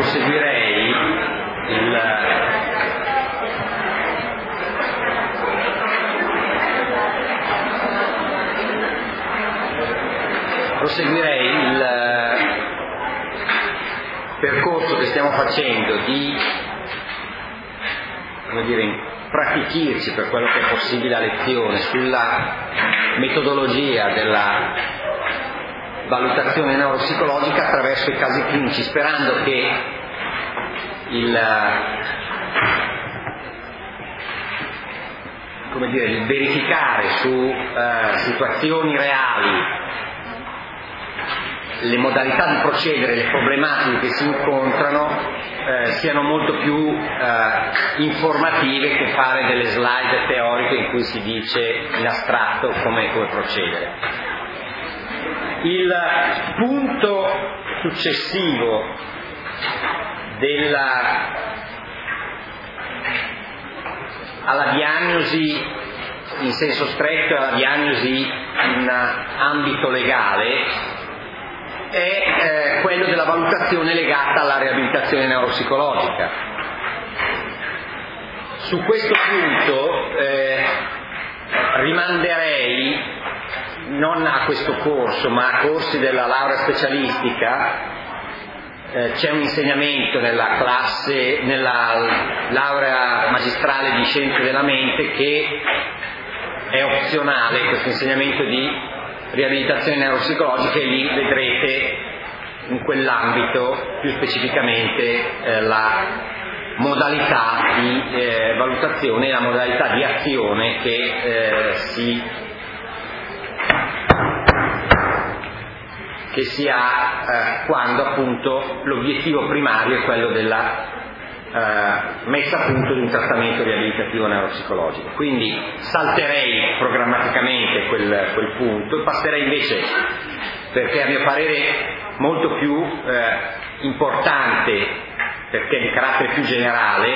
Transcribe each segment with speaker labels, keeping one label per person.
Speaker 1: proseguirei il percorso che stiamo facendo di, come dire, pratichirci per quello che è possibile a lezione sulla metodologia della valutazione neuropsicologica attraverso i casi clinici, sperando che il verificare su situazioni reali le modalità di procedere, le problematiche che si incontrano siano molto più informative che fare delle slide teoriche in cui si dice in astratto come procedere. Il punto successivo alla diagnosi in senso stretto, alla diagnosi in ambito legale, è quello della valutazione legata alla riabilitazione neuropsicologica. Su questo punto rimanderei non a questo corso ma a corsi della laurea specialistica. C'è un insegnamento nella laurea magistrale di scienze della mente che è opzionale, questo insegnamento di riabilitazione neuropsicologica, e lì vedrete in quell'ambito più specificamente la modalità di valutazione e la modalità di azione che si ha quando appunto l'obiettivo primario è quello della messa a punto di un trattamento riabilitativo neuropsicologico. Quindi salterei programmaticamente quel punto e passerei invece, perché a mio parere molto più importante, perché di carattere più generale,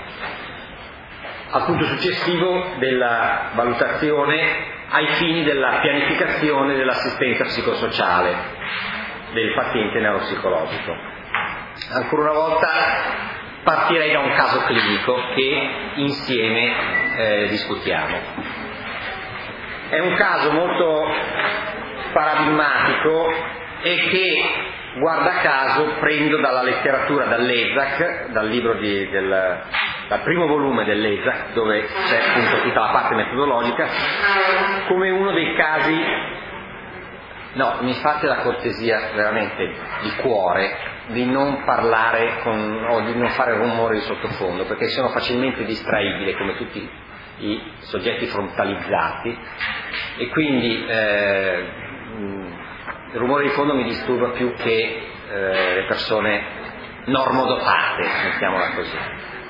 Speaker 1: al punto successivo della valutazione ai fini della pianificazione dell'assistenza psicosociale del paziente neuropsicologico. Ancora una volta partirei da un caso clinico che insieme discutiamo. È un caso molto paradigmatico e che, guarda caso, prendo dalla letteratura, dall'ESAC, dal libro dal primo volume dell'ESAC, dove c'è appunto tutta la parte metodologica, come uno dei casi. No, mi fate la cortesia veramente di cuore di non parlare o di non fare rumore di sottofondo, perché sono facilmente distraibile come tutti i soggetti frontalizzati, e quindi il rumore di fondo mi disturba più che le persone normodotate, mettiamola così.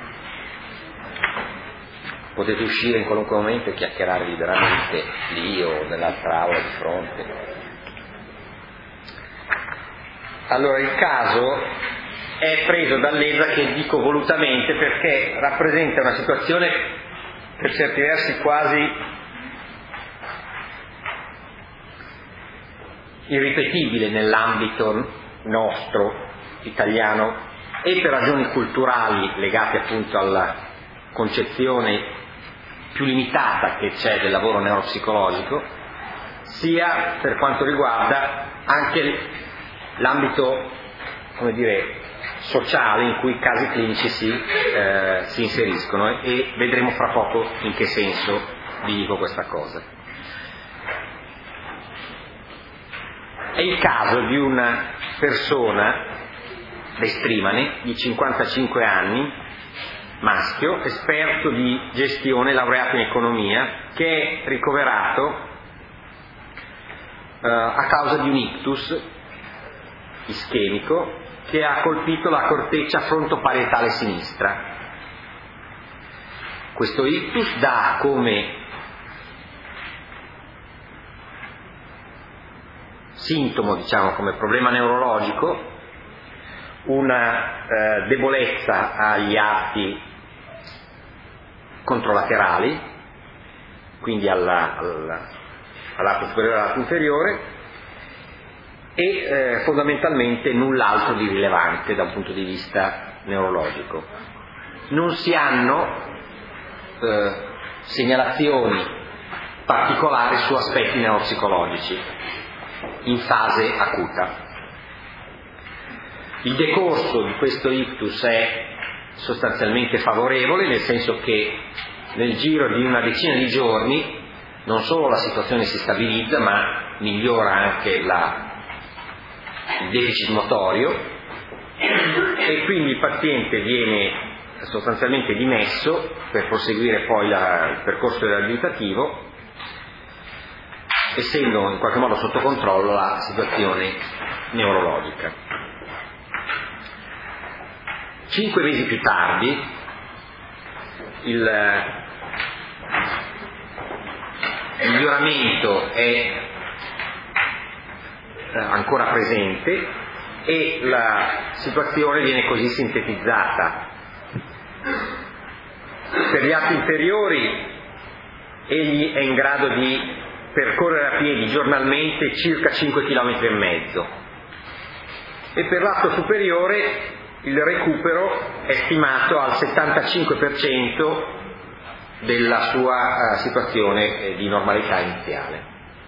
Speaker 1: Potete uscire in qualunque momento e chiacchierare liberamente lì o nell'altra aula di fronte. Allora, il caso è preso dall'ESA, che dico volutamente perché rappresenta una situazione per certi versi quasi irripetibile nell'ambito nostro italiano, e per ragioni culturali legate appunto alla concezione più limitata che c'è del lavoro neuropsicologico, sia per quanto riguarda anche l'ambito, come dire, sociale in cui i casi clinici si inseriscono, e vedremo fra poco in che senso vi dico questa cosa. È il caso di una persona destrimane di 55 anni, maschio, esperto di gestione, laureato in economia, che è ricoverato a causa di un ictus ischemico che ha colpito la corteccia frontoparietale sinistra. Questo ictus dà come sintomo, diciamo, come problema neurologico, una debolezza agli arti controlaterali, quindi all'arto superiore e all'arto inferiore, e fondamentalmente null'altro di rilevante da un punto di vista neurologico. Non si hanno segnalazioni particolari su aspetti neuropsicologici in fase acuta. Il decorso di questo ictus è sostanzialmente favorevole, nel senso che nel giro di una decina di giorni non solo la situazione si stabilizza, ma migliora anche il deficit motorio, e quindi il paziente viene sostanzialmente dimesso per proseguire poi il percorso riabilitativo, essendo in qualche modo sotto controllo la situazione neurologica. 5 mesi più tardi il miglioramento è ancora presente e la situazione viene così sintetizzata. Per gli atti inferiori egli è in grado di percorrere a piedi giornalmente circa 5 km e mezzo, e per l'atto superiore il recupero è stimato al 75% della sua situazione di normalità iniziale.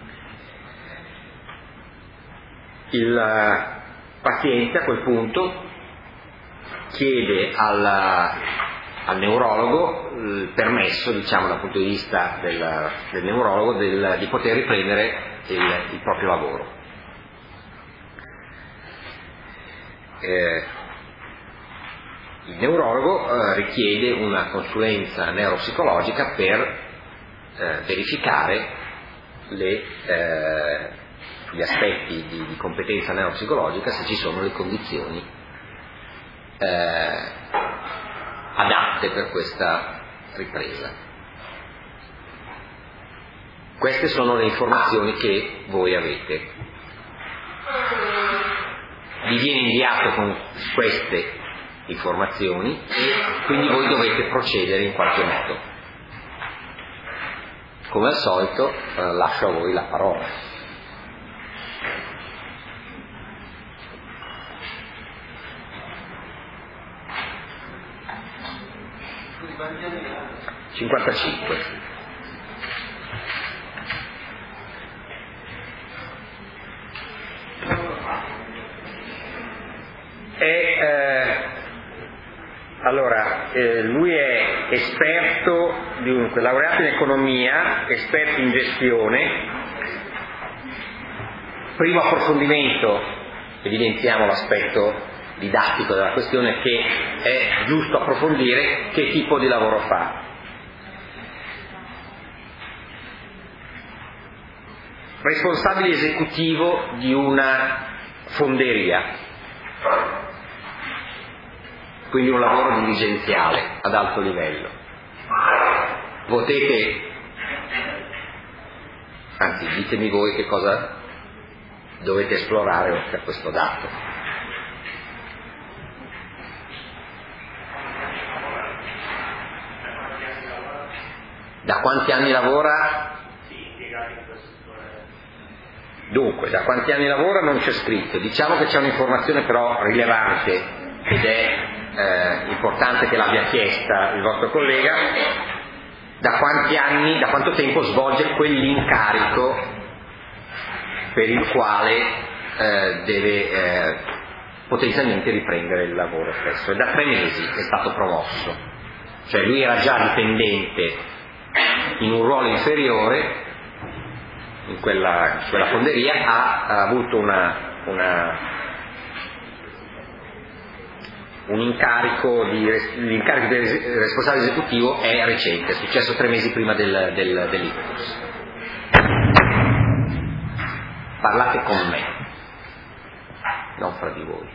Speaker 1: Il paziente a quel punto chiede al neurologo il permesso, diciamo dal punto di vista del neurologo, di poter riprendere il proprio lavoro. Il neurologo richiede una consulenza neuropsicologica per verificare gli aspetti di competenza neuropsicologica, se ci sono le condizioni adatte per questa ripresa. Queste sono le informazioni che voi avete. Vi viene inviato con queste informazioni e quindi voi dovete procedere in qualche modo. Come al solito lascio a voi la parola.
Speaker 2: Quanti anni ha?
Speaker 1: 55. Lui è esperto, dunque, laureato in economia, esperto in gestione. Primo approfondimento, evidenziamo l'aspetto didattico della questione, che è giusto approfondire che tipo di lavoro fa. Responsabile esecutivo di una fonderia, quindi un lavoro dirigenziale ad alto livello. Potete, anzi ditemi voi che cosa dovete esplorare oltre a questo dato. Da quanti anni lavora? Dunque, da quanti anni lavora non c'è scritto. Diciamo che c'è un'informazione però rilevante, ed è importante che l'abbia chiesta il vostro collega: da quanto tempo svolge quell'incarico per il quale deve potenzialmente riprendere il lavoro stesso. E da 3 mesi è stato promosso, cioè lui era già dipendente in un ruolo inferiore in quella fonderia, ha avuto un incarico l'incarico di responsabile esecutivo è recente, è successo 3 mesi prima dell'ictus. Parlate con me, non fra di voi.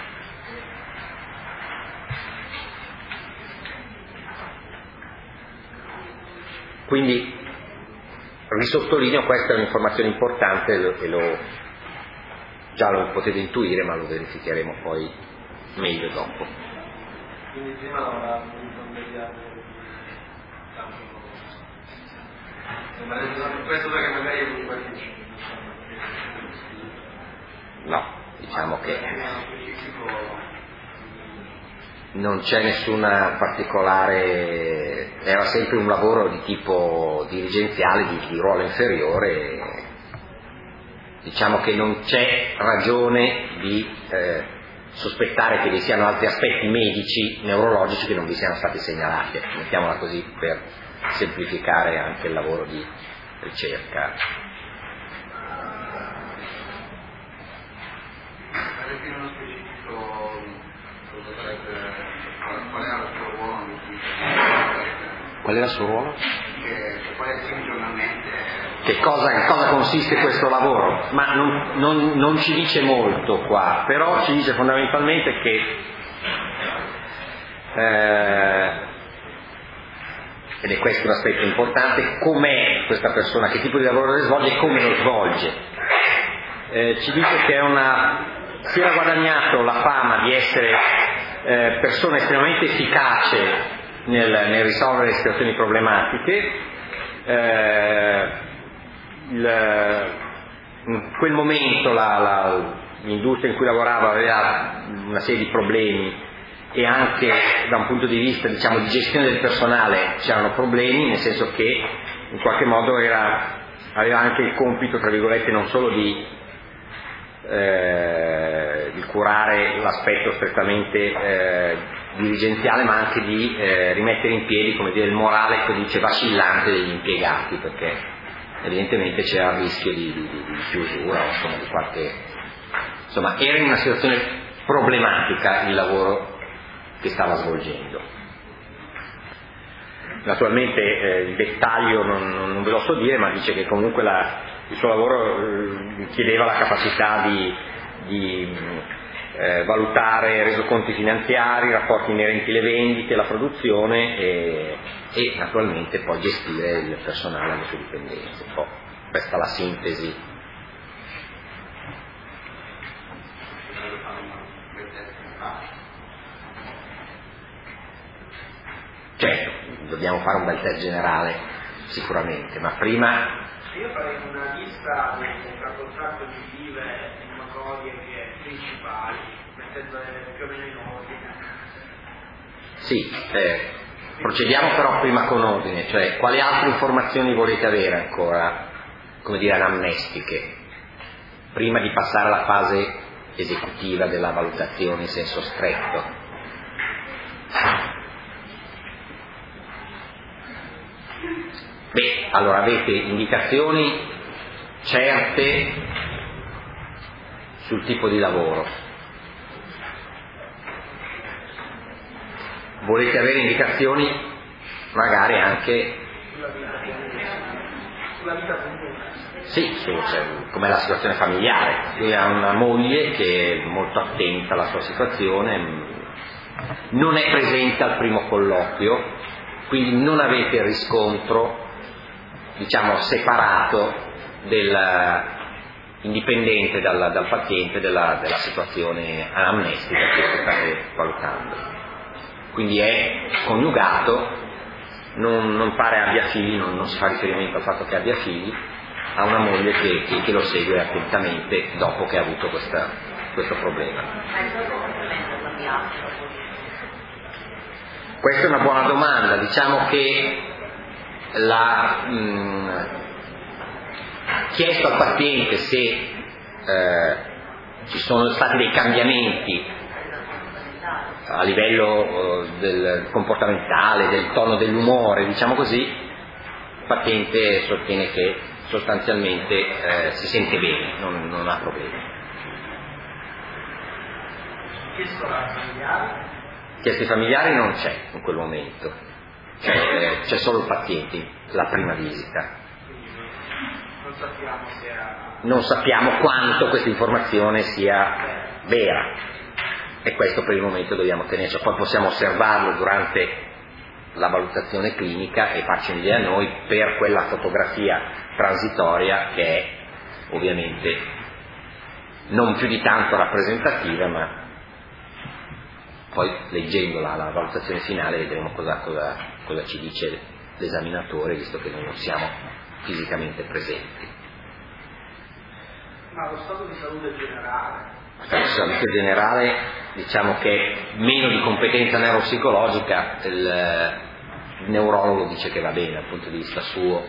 Speaker 1: Quindi risottolineo, questa è un'informazione importante e già lo potete intuire, ma lo verificheremo poi meglio dopo.
Speaker 2: Quindi prima lavorava in fonderia, ma questo perché magari è un qualche
Speaker 1: No, diciamo che non c'è nessuna particolare, era sempre un lavoro di tipo dirigenziale, di ruolo inferiore, diciamo che non c'è ragione di sospettare che vi siano altri aspetti medici, neurologici che non vi siano stati segnalati, mettiamola così per semplificare anche il lavoro di ricerca.
Speaker 2: Nello specifico, qual era il suo ruolo?
Speaker 1: Qual era il suo ruolo?
Speaker 2: Che poi assieme giornalmente.
Speaker 1: Che cosa consiste questo lavoro? Ma non ci dice molto qua, però ci dice fondamentalmente che ed è questo un aspetto importante, com'è questa persona, che tipo di lavoro svolge e come lo svolge. Ci dice che si era guadagnato la fama di essere persona estremamente efficace nel risolvere situazioni problematiche. In quel momento l'industria in cui lavorava aveva una serie di problemi e anche da un punto di vista, diciamo, di gestione del personale c'erano problemi, nel senso che in qualche modo aveva anche il compito, tra virgolette, non solo di curare l'aspetto strettamente dirigenziale, ma anche di rimettere in piedi, come dire, il morale, che dice, vacillante degli impiegati, perché evidentemente c'era il rischio di chiusura, insomma, di qualche, insomma, era in una situazione problematica il lavoro che stava svolgendo. Naturalmente il dettaglio non ve lo so dire, ma dice che comunque il suo lavoro chiedeva la capacità di valutare resoconti finanziari, rapporti inerenti alle vendite, la produzione e naturalmente poi gestire il personale alle sue dipendenze. Questa è la sintesi. Certo, dobbiamo fare un bel test generale sicuramente, ma prima
Speaker 3: io farei una lista tra contratto di vive e materie principali, mettendole più o meno in ordine.
Speaker 1: Sì, procediamo però prima con ordine, cioè quali altre informazioni volete avere ancora, come dire, anamnestiche, prima di passare alla fase esecutiva della valutazione in senso stretto? Beh, allora avete indicazioni certe sul tipo di lavoro. Volete avere indicazioni magari anche
Speaker 3: Sulla vita comune.
Speaker 1: sì, com'è la situazione familiare. Lui ha una moglie che è molto attenta alla sua situazione, non è presente al primo colloquio, quindi non avete il riscontro, diciamo, separato indipendente dal paziente della situazione anamnestica che state valutando. Quindi è coniugato, non pare abbia figli, non si fa riferimento al fatto che abbia figli, ha una moglie che lo segue attentamente dopo che ha avuto questo problema. Questa è una buona domanda, diciamo che chiesto al paziente se ci sono stati dei cambiamenti a livello del comportamentale, del tono dell'umore, diciamo così, il paziente sostiene che sostanzialmente si sente bene, non ha problemi. Chiesti familiari non c'è in quel momento, c'è solo il paziente, la prima visita. Non sappiamo quanto questa informazione sia vera e questo per il momento dobbiamo tenerci. Poi possiamo osservarlo durante la valutazione clinica e farci un'idea noi per quella fotografia transitoria che è ovviamente non più di tanto rappresentativa, ma poi leggendo la valutazione finale vedremo cosa ci dice l'esaminatore, visto che noi non siamo fisicamente presenti.
Speaker 3: Ma lo stato di salute generale?
Speaker 1: Lo stato di salute generale, diciamo che è meno di competenza neuropsicologica, il neurologo dice che va bene dal punto di vista suo,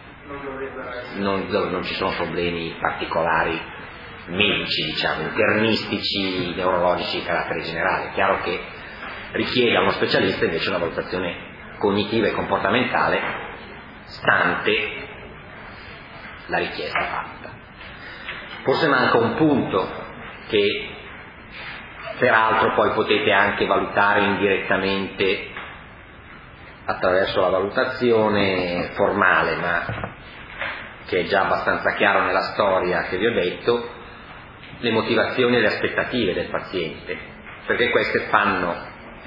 Speaker 1: non ci sono problemi particolari medici, diciamo, internistici, neurologici di carattere generale. È chiaro che richiede a uno specialista invece una valutazione cognitiva e comportamentale stante la richiesta fatta. Forse manca un punto che peraltro poi potete anche valutare indirettamente attraverso la valutazione formale, ma che è già abbastanza chiaro nella storia che vi ho detto, le motivazioni e le aspettative del paziente, perché queste fanno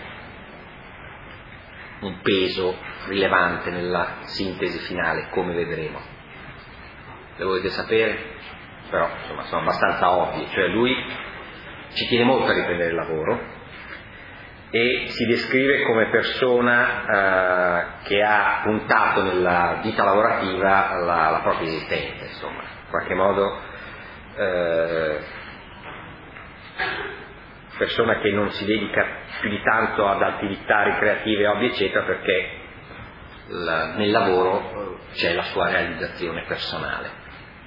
Speaker 1: un peso rilevante nella sintesi finale, come vedremo. Le volete sapere? Però insomma sono abbastanza ovvie, cioè lui ci tiene molto a riprendere il lavoro e si descrive come persona che ha puntato nella vita lavorativa la propria esistenza, insomma, in qualche modo persona che non si dedica più di tanto ad attività ricreative, hobby eccetera, perché nel lavoro c'è la sua realizzazione personale.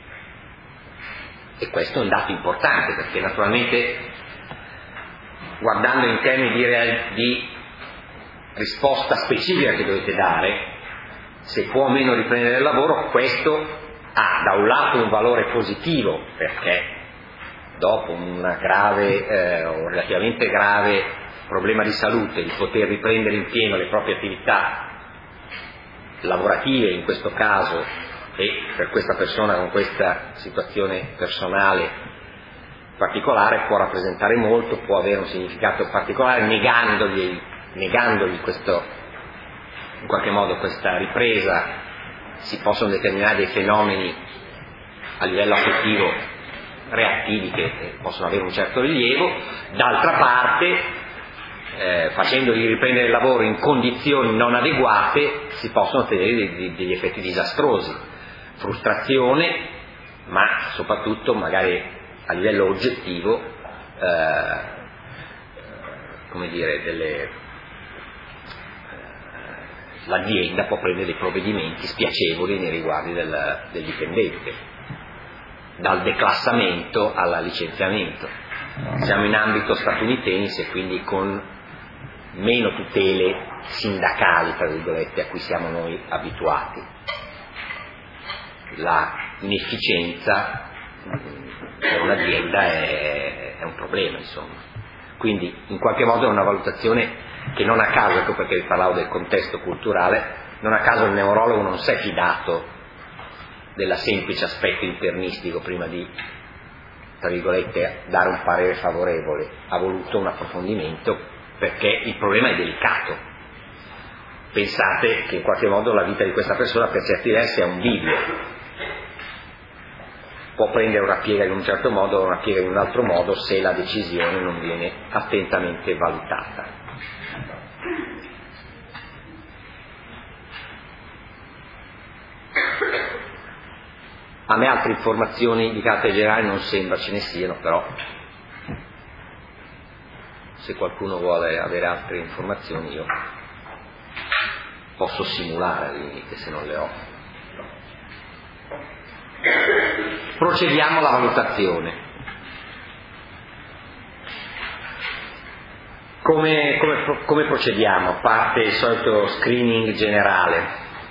Speaker 1: E questo è un dato importante, perché naturalmente guardando in termini di risposta specifica che dovete dare, se può o meno riprendere il lavoro, questo ha da un lato un valore positivo, perché dopo un grave o relativamente grave problema di salute, di poter riprendere in pieno le proprie attività lavorative in questo caso, e per questa persona con questa situazione personale particolare può rappresentare molto, può avere un significato particolare, negandogli questo, in qualche modo questa ripresa si possono determinare dei fenomeni a livello affettivo reattivi che possono avere un certo rilievo. D'altra parte facendogli riprendere il lavoro in condizioni non adeguate si possono ottenere degli effetti disastrosi, frustrazione, ma soprattutto magari a livello oggettivo come dire, l'azienda può prendere dei provvedimenti spiacevoli nei riguardi del dipendente, dal declassamento al licenziamento. Siamo in ambito statunitense, quindi con meno tutele sindacali, tra virgolette, a cui siamo noi abituati. La inefficienza per un'azienda è un problema, insomma. Quindi in qualche modo è una valutazione che non a caso, ecco perché vi parlavo del contesto culturale, non a caso il neurologo non si è fidato della semplice aspetto internistico prima di, tra virgolette, dare un parere favorevole, ha voluto un approfondimento perché il problema è delicato. Pensate che in qualche modo la vita di questa persona per certi versi è un bivio, può prendere una piega in un certo modo o una piega in un altro modo se la decisione non viene attentamente valutata. A me altre informazioni di carattere generale non sembra ce ne siano, però se qualcuno vuole avere altre informazioni io posso simulare al limite se non le ho. Procediamo alla valutazione. Come procediamo? A parte il solito screening generale.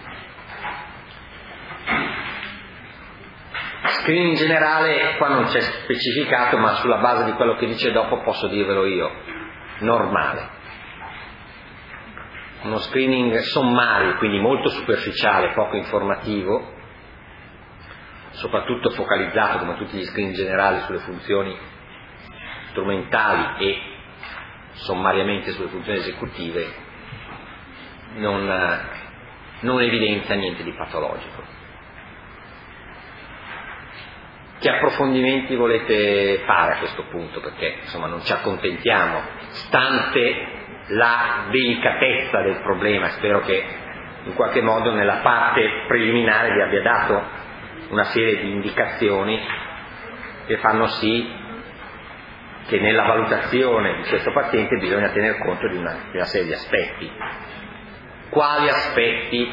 Speaker 1: Screening generale qua non c'è specificato, ma sulla base di quello che dice dopo posso dirvelo io. Normale. Uno screening sommario, quindi molto superficiale, poco informativo, soprattutto focalizzato come tutti gli screening generali sulle funzioni strumentali e sommariamente sulle funzioni esecutive, non evidenzia niente di patologico. Che approfondimenti volete fare a questo punto? Perché insomma non ci accontentiamo, stante la delicatezza del problema. Spero che in qualche modo nella parte preliminare vi abbia dato una serie di indicazioni che fanno sì che nella valutazione di questo paziente bisogna tener conto di una serie di aspetti. Quali aspetti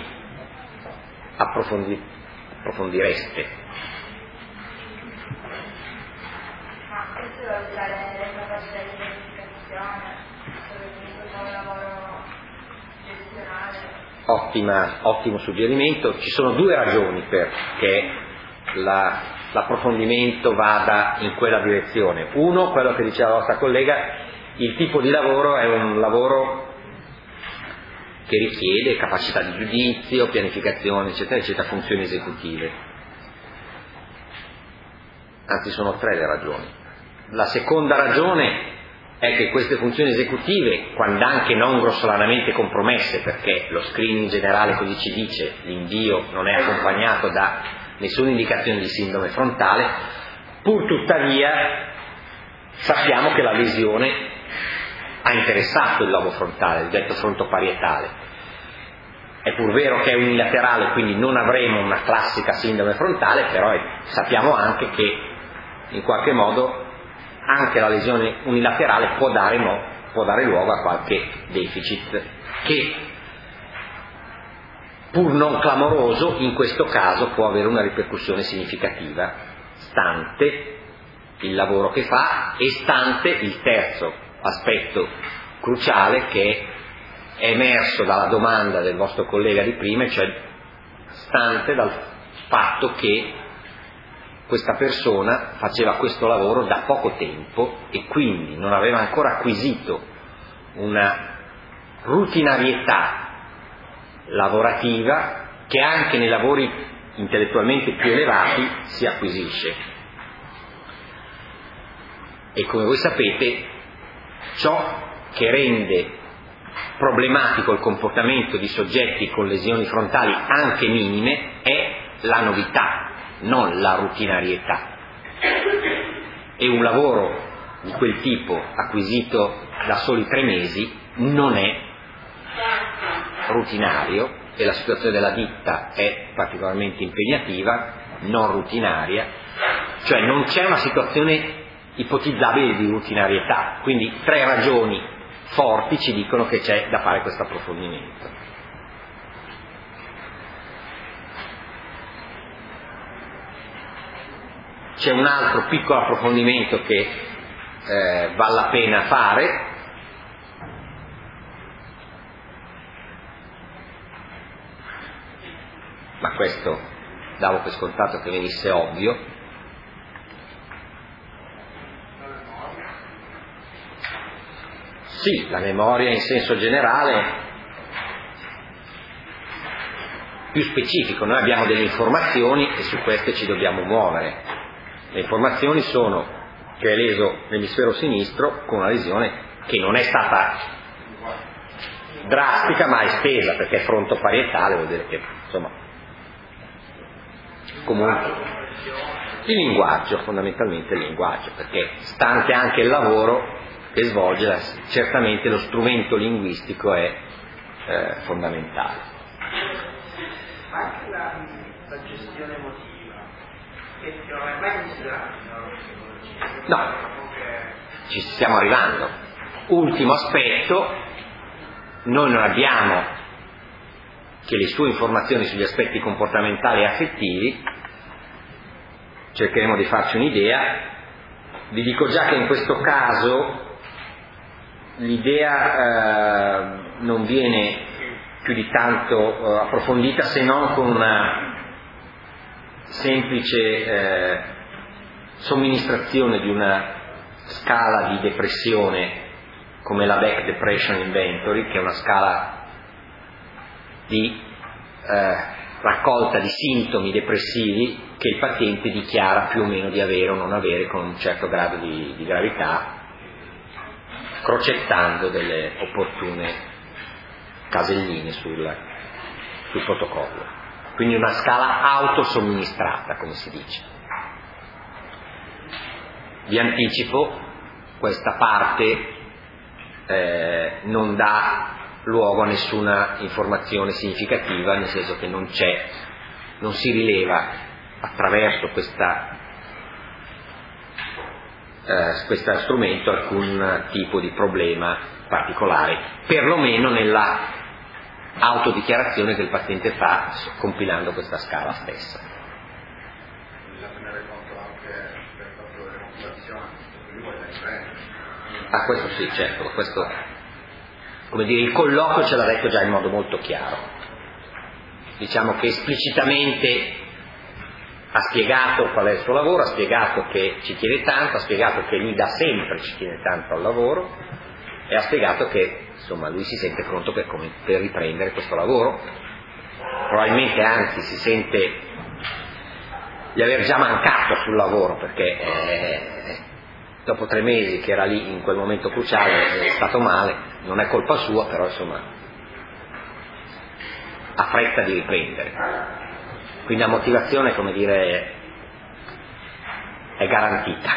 Speaker 1: approfondireste?
Speaker 4: Ma questo è valutare le capacità di identificazione, soprattutto un lavoro gestionale.
Speaker 1: Ottimo suggerimento. Ci sono due ragioni perché l'approfondimento vada in quella direzione. Uno, quello che diceva la vostra collega, il tipo di lavoro è un lavoro che richiede capacità di giudizio, pianificazione, eccetera, eccetera, funzioni esecutive. Anzi, sono tre le ragioni. La seconda ragione è che queste funzioni esecutive, quando anche non grossolanamente compromesse, perché lo screening generale così ci dice, l'invio non è accompagnato da nessuna indicazione di sindrome frontale, pur tuttavia sappiamo che la lesione ha interessato il lobo frontale, il detto frontoparietale. È pur vero che è unilaterale, quindi non avremo una classica sindrome frontale, però sappiamo anche che in qualche modo anche la lesione unilaterale può dare luogo a qualche deficit che, pur non clamoroso, in questo caso può avere una ripercussione significativa, stante il lavoro che fa e stante il terzo aspetto cruciale che è emerso dalla domanda del vostro collega di prima, cioè stante dal fatto che questa persona faceva questo lavoro da poco tempo e quindi non aveva ancora acquisito una routinarietà lavorativa che anche nei lavori intellettualmente più elevati si acquisisce. E come voi sapete, ciò che rende problematico il comportamento di soggetti con lesioni frontali anche minime è la novità, non la routinarietà. E un lavoro di quel tipo acquisito da soli 3 mesi non è routinario e la situazione della ditta è particolarmente impegnativa, non routinaria, cioè non c'è una situazione ipotizzabile di routinarietà. Quindi 3 ragioni forti ci dicono che c'è da fare questo approfondimento. C'è un altro piccolo approfondimento che vale la pena fare, ma questo davo per scontato che venisse ovvio. Sì, la memoria in senso generale, più specifico, noi abbiamo delle informazioni e su queste ci dobbiamo muovere. Le informazioni sono che è leso l'emisfero sinistro con una lesione che non è stata drastica ma estesa, perché è frontoparietale, vuol dire che insomma comunque il linguaggio, fondamentalmente il linguaggio, perché stante anche il lavoro che svolge, certamente lo strumento linguistico è fondamentale.
Speaker 3: Anche la gestione emotiva, che non è mai considerata nella psicologia.
Speaker 1: No, ci stiamo arrivando. Ultimo aspetto, noi non abbiamo che le sue informazioni sugli aspetti comportamentali e affettivi, cercheremo di farci un'idea. Vi dico già che in questo caso l'idea non viene più di tanto approfondita se non con una semplice somministrazione di una scala di depressione come la Beck Depression Inventory, che è una scala di raccolta di sintomi depressivi che il paziente dichiara più o meno di avere o non avere con un certo grado di gravità, crocettando delle opportune caselline sul protocollo. Quindi una scala autosomministrata, come si dice. Vi anticipo, questa parte non dà luogo a nessuna informazione significativa, nel senso che non si rileva attraverso questa questo strumento alcun tipo di problema particolare, perlomeno nella autodichiarazione che il paziente fa compilando questa scala stessa.
Speaker 2: Bisogna tenere conto anche del fatto delle motivazioni, lui vuole riprendere.
Speaker 1: Questo sì, certo, questo, come dire, il colloquio ce l'ha detto già in modo molto chiaro. Diciamo che esplicitamente ha spiegato qual è il suo lavoro, ha spiegato che ci tiene tanto, ha spiegato che lui da sempre ci tiene tanto al lavoro e ha spiegato che insomma lui si sente pronto per riprendere questo lavoro. Probabilmente anzi si sente di aver già mancato sul lavoro, perché dopo 3 mesi che era lì in quel momento cruciale è stato male, non è colpa sua, però insomma ha fretta di riprendere. Quindi la motivazione, come dire, è garantita.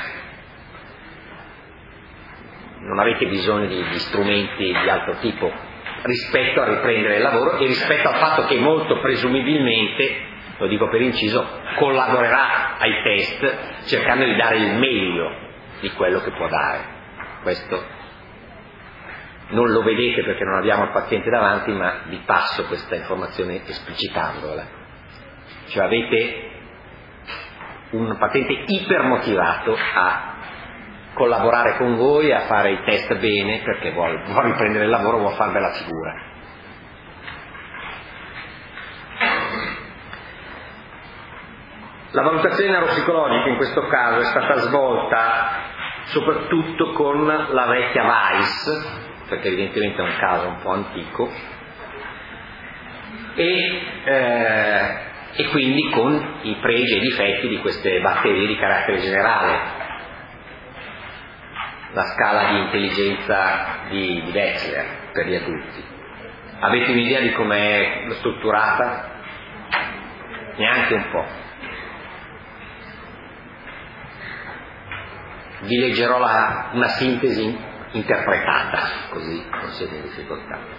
Speaker 1: Non avete bisogno di strumenti di altro tipo rispetto a riprendere il lavoro e rispetto al fatto che molto presumibilmente, lo dico per inciso, collaborerà ai test cercando di dare il meglio di quello che può dare. Questo non lo vedete perché non abbiamo il paziente davanti, ma vi passo questa informazione esplicitandola. Cioè avete un paziente ipermotivato a collaborare con voi, a fare i test bene perché vuole riprendere il lavoro, vuole far bella figura. La valutazione neuropsicologica in questo caso è stata svolta soprattutto con la vecchia Weiss, perché evidentemente è un caso un po' antico, e quindi con i pregi e i difetti di queste batterie di carattere generale. La scala di intelligenza di Wechsler per gli adulti. Avete un'idea di com'è strutturata? Neanche un po'. Vi leggerò una sintesi interpretata, così non siete in difficoltà.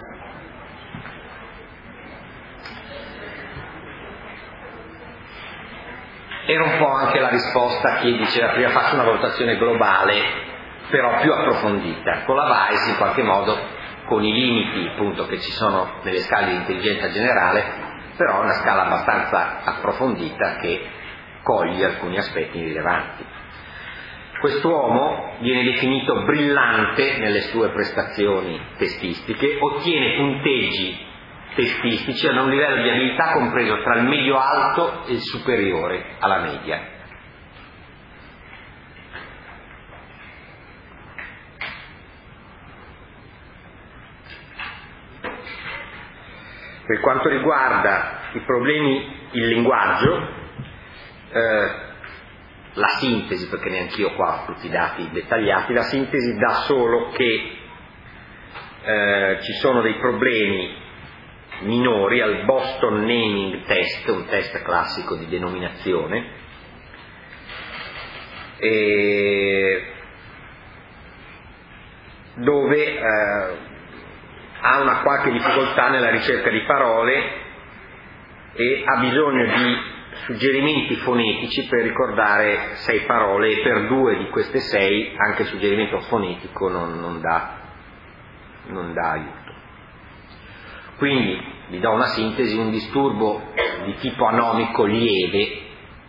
Speaker 1: Era un po' anche la risposta a chi diceva prima faccio una valutazione globale però più approfondita. Con la Weiss in qualche modo, con i limiti appunto che ci sono nelle scale di intelligenza generale, però una scala abbastanza approfondita che coglie alcuni aspetti rilevanti. Quest'uomo viene definito brillante nelle sue prestazioni testistiche, ottiene punteggi testistici a un livello di abilità compreso tra il medio alto e il superiore alla media. Per quanto riguarda i problemi, il linguaggio, la sintesi, perché neanch'io qua ho tutti i dati dettagliati, la sintesi dà solo che ci sono dei problemi minori al Boston Naming Test, un test classico di denominazione, dove ha una qualche difficoltà nella ricerca di parole e ha bisogno di suggerimenti fonetici per ricordare 6 parole, e per 2 di queste 6 anche il suggerimento fonetico non dà aiuto. Quindi vi do una sintesi: un disturbo di tipo anomico lieve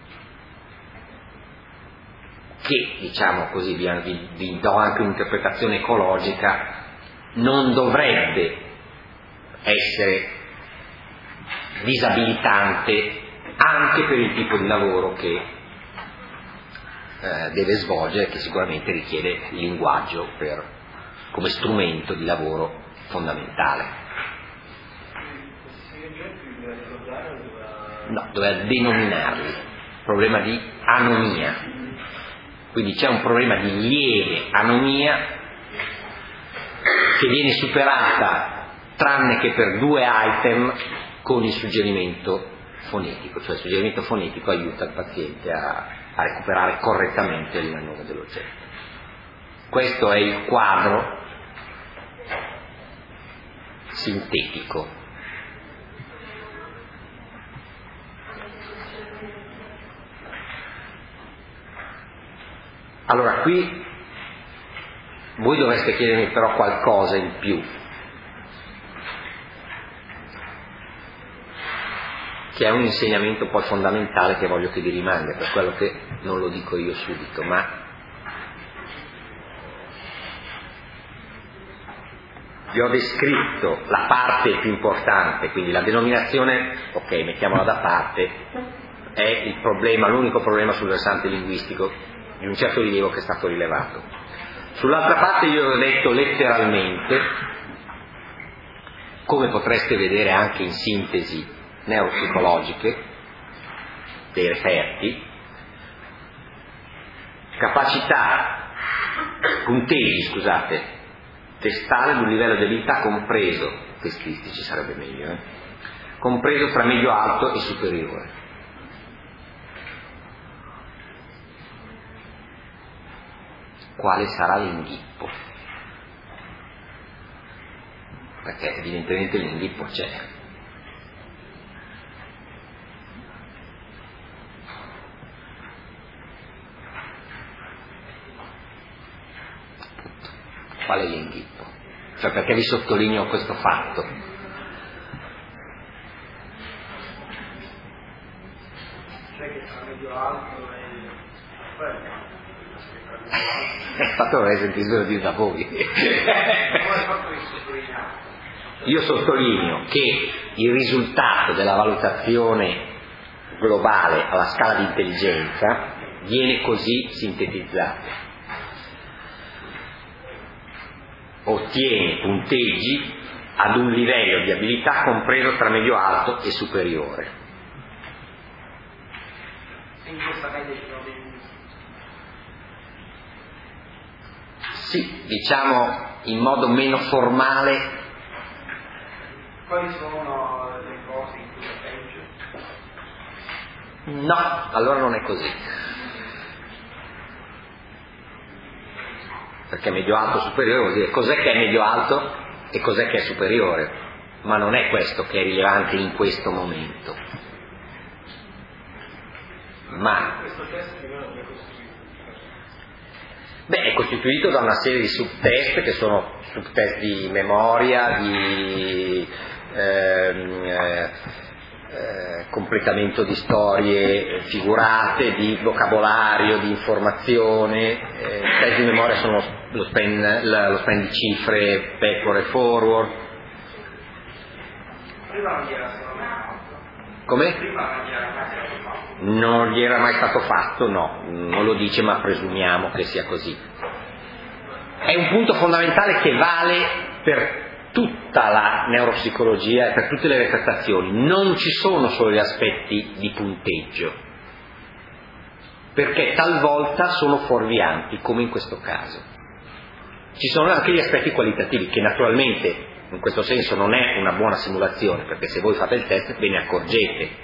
Speaker 1: che, diciamo così, vi do anche un'interpretazione ecologica, non dovrebbe essere disabilitante anche per il tipo di lavoro che deve svolgere, che sicuramente richiede il linguaggio come strumento di lavoro fondamentale. No, doveva denominarli, problema di anomia. Quindi c'è un problema di lieve anomia che viene superata tranne che per 2 item con il suggerimento fonetico, cioè il suggerimento fonetico aiuta il paziente a recuperare correttamente il nome dell'oggetto. Questo è il quadro sintetico. Allora qui Voi dovreste chiedermi però qualcosa in più, che è un insegnamento poi fondamentale che voglio che vi rimanga, per quello che non lo dico io subito, ma vi ho descritto la parte più importante, quindi la denominazione, ok, mettiamola da parte, è il problema, l'unico problema sul versante linguistico di un certo rilievo che è stato rilevato. Sull'altra parte io ho detto letteralmente, come potreste vedere anche in sintesi neuropsicologiche dei referti, capacità, punteggi, scusate, testale di un livello di abilità compreso, testistici sarebbe meglio, compreso tra medio alto e superiore. Quale sarà l'inghippo? Perché evidentemente l'inghippo c'è. Qual è l'inghippo? Cioè, perché vi sottolineo questo fatto?
Speaker 3: Cioè che tra medio alto e
Speaker 1: Fatto dovrei sentirlo dire da voi. Io sottolineo che il risultato della valutazione globale alla scala di intelligenza viene così sintetizzato: ottiene punteggi ad un livello di abilità compreso tra medio alto e superiore.
Speaker 3: in questa media ci sono dei
Speaker 1: Sì, diciamo in modo meno formale.
Speaker 3: Quali sono le cose in cui è peggio?
Speaker 1: No, allora non è così. Perché medio alto superiore vuol dire cos'è che è medio alto e cos'è che è superiore, ma non è questo che è rilevante in questo momento. Ma
Speaker 3: Questo test più o meno è costruito.
Speaker 1: è costituito da una serie di subtest che sono subtest di memoria, di completamento di storie figurate, di vocabolario, di informazione. I test di memoria sono lo span di cifre, pecore, forward.
Speaker 3: Prima non gli era stato mai fatto.
Speaker 1: Come?
Speaker 3: Prima non gli era mai stato fatto.
Speaker 1: Non gli era mai stato fatto, no, non lo dice, ma presumiamo che sia così. È un punto fondamentale che vale per tutta la neuropsicologia e per tutte le retratazioni. Non ci sono solo gli aspetti di punteggio, perché talvolta sono fuorvianti, come in questo caso. Ci sono anche gli aspetti qualitativi, che naturalmente in questo senso non è una buona simulazione, perché se voi fate il test ve ne accorgete.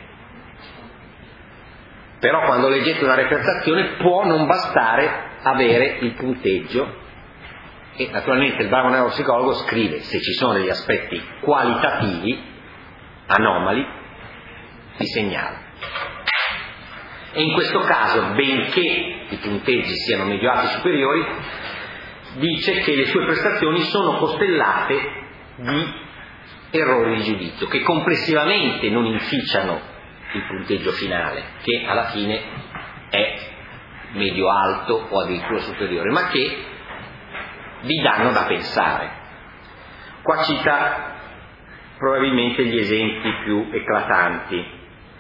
Speaker 1: Però quando leggete una retratazione può non bastare avere il punteggio, e naturalmente il bravo neuropsicologo scrive: se ci sono degli aspetti qualitativi anomali li segnala. E in questo caso, benché i punteggi siano medio alti superiori, dice che le sue prestazioni sono costellate di errori di giudizio che complessivamente non inficiano il punteggio finale, che alla fine è medio alto o addirittura superiore, ma che vi danno da pensare. Qua cita probabilmente gli esempi più eclatanti.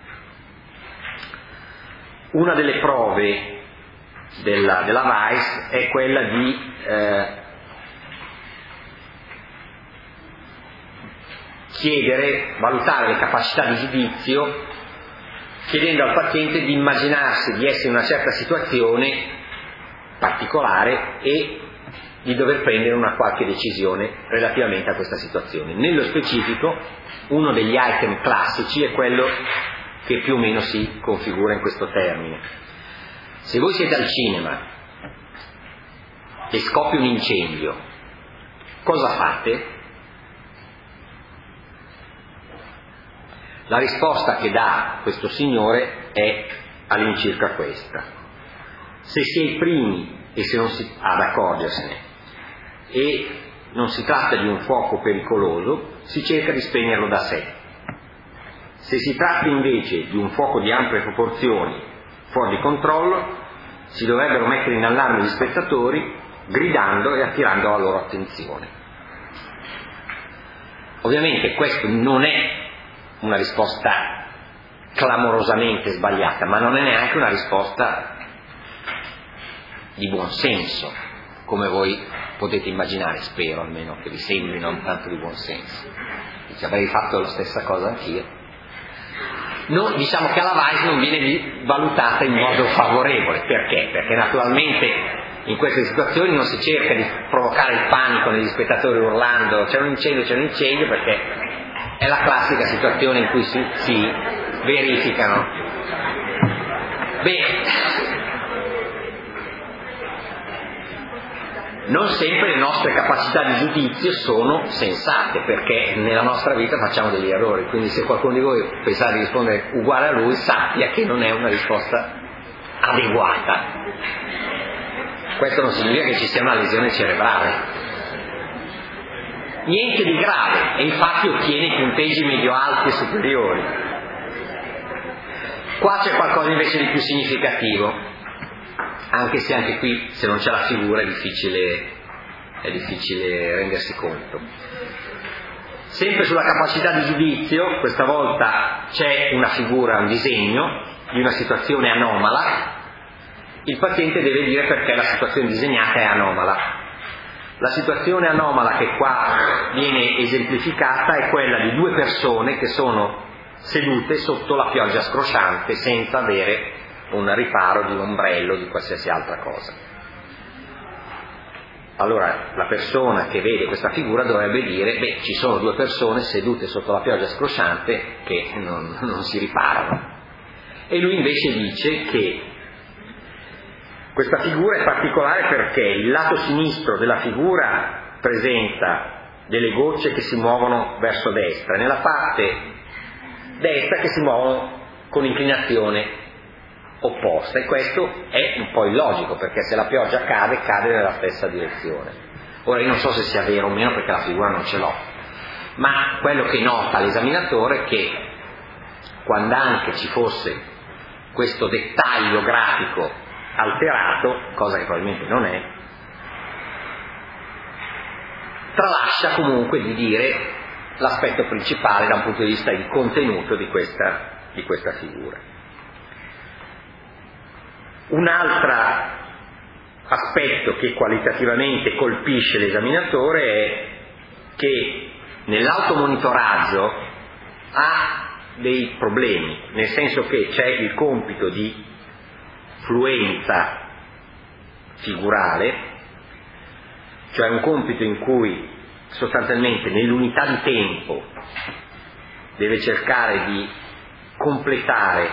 Speaker 1: Una delle prove della Weiss è quella di valutare le capacità di giudizio, chiedendo al paziente di immaginarsi di essere in una certa situazione particolare e di dover prendere una qualche decisione relativamente a questa situazione. Nello specifico, uno degli item classici è quello che più o meno si configura in questo termine. Se voi siete al cinema e scoppia un incendio, cosa fate? La risposta che dà questo signore è all'incirca questa: se si è i primi e se non si ad accorgersene, e non si tratta di un fuoco pericoloso, si cerca di spegnerlo da sé. Se si tratta invece di un fuoco di ampie proporzioni, fuori di controllo, si dovrebbero mettere in allarme gli spettatori gridando e attirando la loro attenzione. Ovviamente questo non è una risposta clamorosamente sbagliata, ma non è neanche una risposta di buon senso, come voi potete immaginare, spero almeno che vi sembri non tanto di buon senso. Avrei fatto la stessa cosa anch'io. Diciamo che la Weiss non viene valutata in modo favorevole. Perché? Perché naturalmente in queste situazioni non si cerca di provocare il panico negli spettatori urlando c'è un incendio, perché è la classica situazione in cui si verificano. Non sempre le nostre capacità di giudizio sono sensate, perché nella nostra vita facciamo degli errori, quindi se qualcuno di voi pensate di rispondere uguale a lui, sappia che non è una risposta adeguata. Questo non significa che ci sia una lesione cerebrale. Niente di grave, e infatti ottiene punteggi medio-alti e superiori. Qua c'è qualcosa invece di più significativo, anche se anche qui, se non c'è la figura, è difficile rendersi conto. Sempre sulla capacità di giudizio, questa volta c'è una figura, un disegno di una situazione anomala. Il paziente deve dire perché la situazione disegnata è anomala. La situazione anomala che qua viene esemplificata è quella di due persone che sono sedute sotto la pioggia scrosciante senza avere un riparo di un ombrello o di qualsiasi altra cosa. Allora la persona che vede questa figura dovrebbe dire ci sono due persone sedute sotto la pioggia scrosciante che non si riparano. E lui invece dice che questa figura è particolare perché il lato sinistro della figura presenta delle gocce che si muovono verso destra e nella parte destra che si muovono con inclinazione opposta, e questo è un po' illogico, perché se la pioggia cade nella stessa direzione. Ora io non so se sia vero o meno, perché la figura non ce l'ho, ma quello che nota l'esaminatore è che quando anche ci fosse questo dettaglio grafico alterato, cosa che probabilmente non è, tralascia comunque di dire l'aspetto principale da un punto di vista di contenuto di questa figura. Un altro aspetto che qualitativamente colpisce l'esaminatore è che nell'automonitoraggio ha dei problemi, nel senso che c'è il compito di fluenza figurale, cioè un compito in cui sostanzialmente nell'unità di tempo deve cercare di completare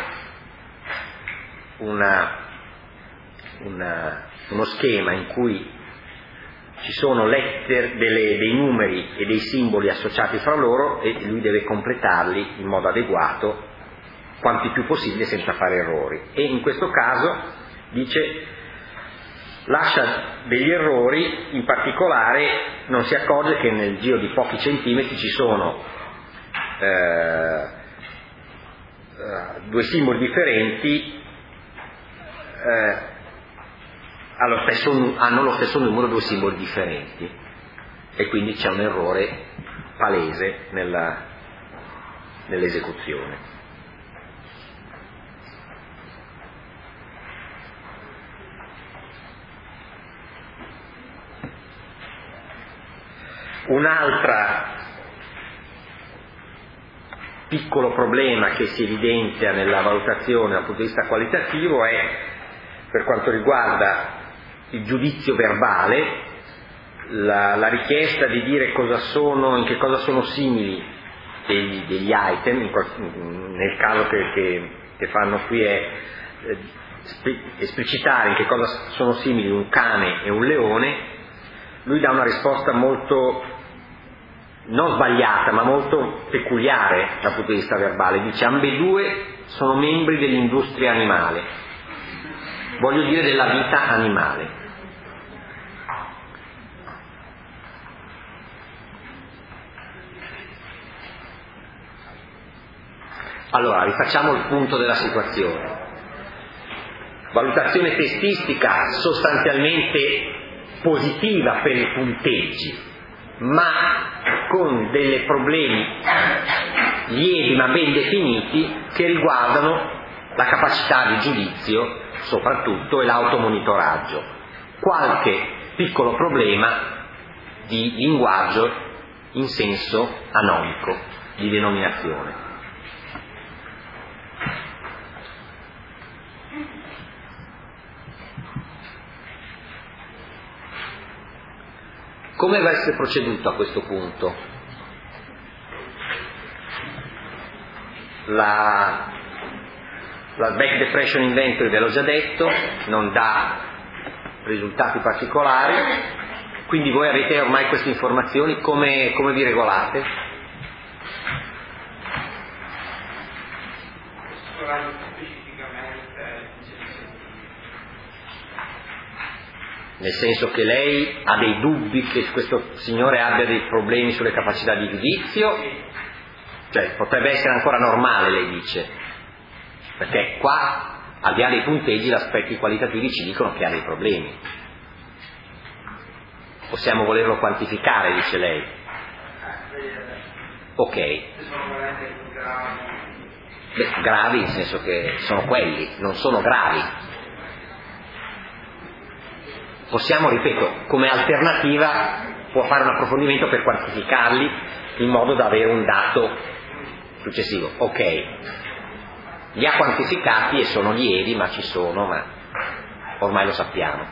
Speaker 1: uno schema in cui ci sono dei numeri e dei simboli associati fra loro, e lui deve completarli in modo adeguato quanti più possibile senza fare errori. E in questo caso dice lascia degli errori, in particolare non si accorge che nel giro di pochi centimetri ci sono due simboli differenti hanno lo stesso numero, due simboli differenti, e quindi c'è un errore palese nell'esecuzione. Un altro piccolo problema che si evidenzia nella valutazione dal punto di vista qualitativo è per quanto riguarda il giudizio verbale, la richiesta di dire in che cosa sono simili degli item. Nel caso che fanno qui è esplicitare in che cosa sono simili un cane e un leone. Lui dà una risposta molto non sbagliata ma molto peculiare dal punto di vista verbale. Dice ambedue sono membri dell'industria animale, voglio dire della vita animale. Allora, rifacciamo il punto della situazione. Valutazione testistica sostanzialmente positiva per i punteggi, ma con dei problemi lievi ma ben definiti che riguardano la capacità di giudizio soprattutto e l'automonitoraggio. Qualche piccolo problema di linguaggio in senso anomico, di denominazione. Come va a essere proceduto a questo punto? La back depression inventory, ve l'ho già detto, non dà risultati particolari, quindi voi avete ormai queste informazioni, come vi regolate? Nel senso che lei ha dei dubbi che questo signore abbia dei problemi sulle capacità di giudizio, cioè potrebbe essere ancora normale, lei dice, perché qua al di là dei punteggi gli aspetti qualitativi ci dicono che ha dei problemi. Possiamo volerlo quantificare, dice lei. Ok. Beh, gravi nel senso che sono quelli, non sono gravi. Possiamo, ripeto, come alternativa può fare un approfondimento per quantificarli in modo da avere un dato successivo. Ok, li ha quantificati e sono lievi, ma ci sono, ma ormai lo sappiamo.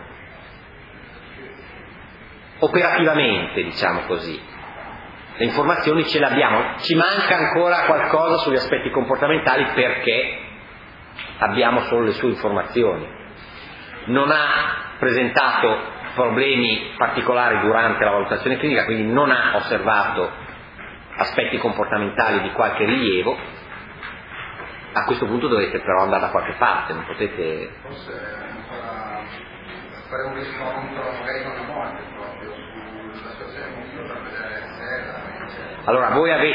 Speaker 1: Operativamente, diciamo così, le informazioni ce le abbiamo, ci manca ancora qualcosa sugli aspetti comportamentali perché abbiamo solo le sue informazioni. Non ha presentato problemi particolari durante la valutazione clinica, quindi non ha osservato aspetti comportamentali di qualche rilievo. A questo punto dovete però andare da qualche parte, non potete...
Speaker 2: Forse fare un riscontro magari non a morte proprio sulla situazione emotiva per vedere se
Speaker 1: Allora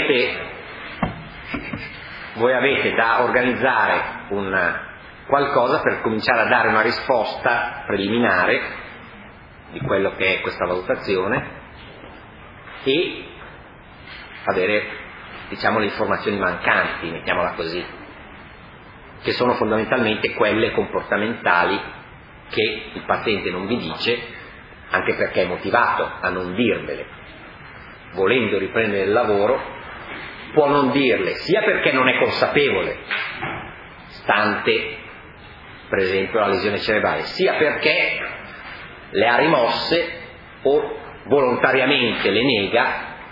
Speaker 1: voi avete da organizzare un qualcosa per cominciare a dare una risposta preliminare di quello che è questa valutazione e avere, diciamo, le informazioni mancanti, mettiamola così, che sono fondamentalmente quelle comportamentali che il paziente non vi dice, anche perché è motivato a non dirvele. Volendo riprendere il lavoro può non dirle, sia perché non è consapevole, stante per esempio la lesione cerebrale, sia perché le ha rimosse o volontariamente le nega.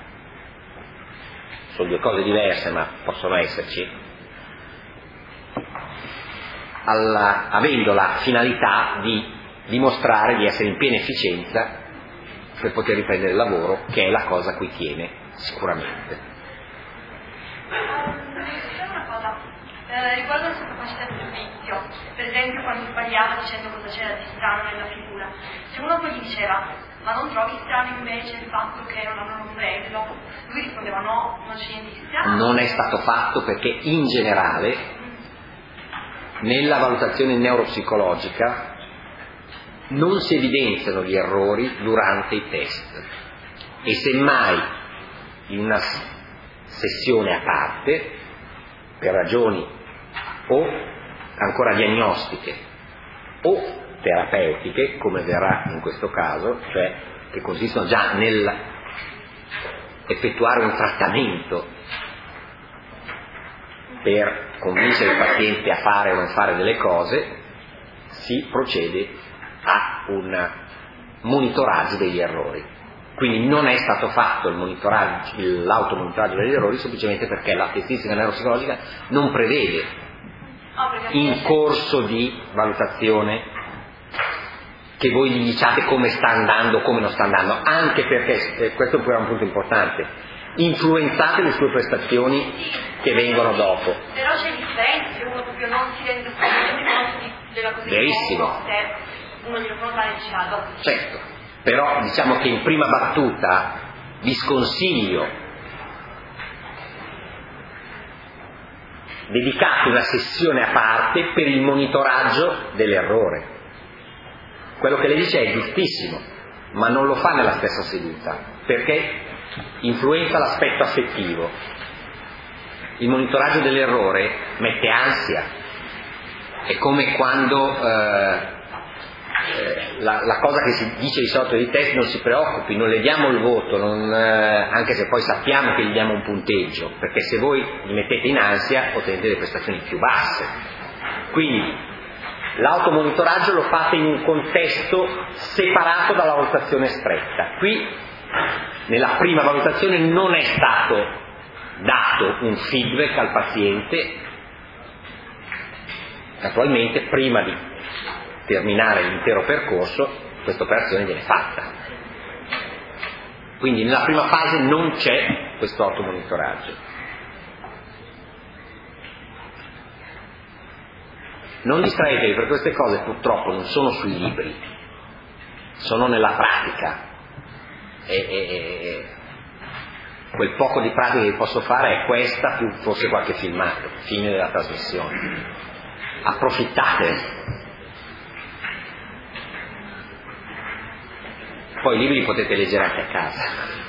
Speaker 1: Sono due cose diverse, ma possono esserci, avendo la finalità di dimostrare di essere in piena efficienza per poter riprendere il lavoro, che è la cosa a cui tiene sicuramente.
Speaker 4: Riguardo alla sua capacità di giudizio, per esempio quando sbagliava dicendo cosa c'era di strano nella figura, se uno poi gli diceva ma non trovi strano invece il fatto che non hanno un ombrello, lui rispondeva no, non c'è niente di strano.
Speaker 1: Non è stato fatto perché in generale nella valutazione neuropsicologica non si evidenziano gli errori durante i test e semmai in una sessione a parte, per ragioni o ancora diagnostiche o terapeutiche, come verrà in questo caso, cioè che consistono già nel effettuare un trattamento per convincere il paziente a fare o non fare delle cose, si procede a un monitoraggio degli errori. Quindi non è stato fatto l'automonitoraggio degli errori semplicemente perché la testistica neuropsicologica non prevede in corso di valutazione che voi gli diciate come sta andando o come non sta andando, anche perché, questo pure è un punto importante, influenzate le sue prestazioni che vengono dopo.
Speaker 4: Però c'è differenza, se uno proprio non si rende conto della cosa.
Speaker 1: Verissimo.
Speaker 4: Se uno glielo fa e dice dopo.
Speaker 1: Certo. Però diciamo che in prima battuta vi sconsiglio dedicato una sessione a parte per il monitoraggio dell'errore. Quello che lei dice è giustissimo, ma non lo fa nella stessa seduta, perché influenza l'aspetto affettivo. Il monitoraggio dell'errore mette ansia, è come quando la cosa che si dice di solito di test: non si preoccupi, non le diamo il voto, anche se poi sappiamo che gli diamo un punteggio, perché se voi li mettete in ansia ottenete delle prestazioni più basse. Quindi l'automonitoraggio lo fate in un contesto separato dalla valutazione stretta. Qui nella prima valutazione non è stato dato un feedback al paziente, naturalmente prima di terminare l'intero percorso questa operazione viene fatta. Quindi nella prima fase non c'è questo automonitoraggio. Non distraetevi, perché queste cose purtroppo non sono sui libri, sono nella pratica, e quel poco di pratica che posso fare è questa, più forse qualche filmato, fine della trasmissione. Approfittatene. Poi i libri li potete leggere anche a casa.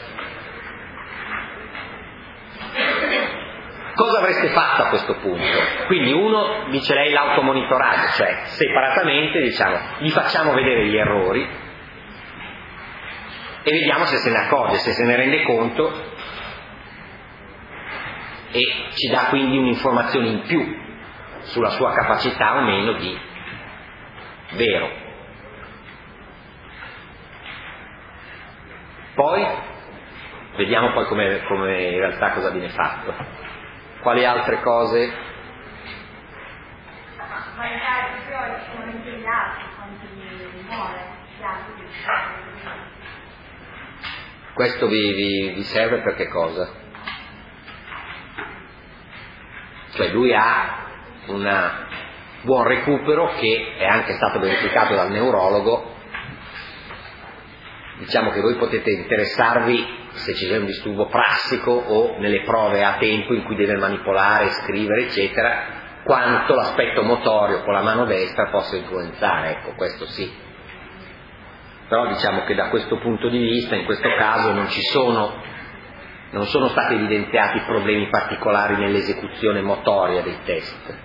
Speaker 1: Cosa avreste fatto a questo punto? Quindi uno, dice lei, l'automonitoraggio, cioè separatamente diciamo gli facciamo vedere gli errori e vediamo se se ne accorge, se ne rende conto, e ci dà quindi un'informazione in più sulla sua capacità o meno di vero. Poi vediamo poi come in realtà cosa viene fatto. Quali altre cose?
Speaker 4: Ma i casi sono impegnati quando si muore,
Speaker 1: Questo vi serve per che cosa? Cioè lui ha un buon recupero che è anche stato verificato dal neurologo. Diciamo che voi potete interessarvi se c'è un disturbo prassico o nelle prove a tempo in cui deve manipolare, scrivere eccetera, quanto l'aspetto motorio con la mano destra possa influenzare, ecco, questo sì. Però diciamo che da questo punto di vista in questo caso non sono stati evidenziati problemi particolari nell'esecuzione motoria dei test,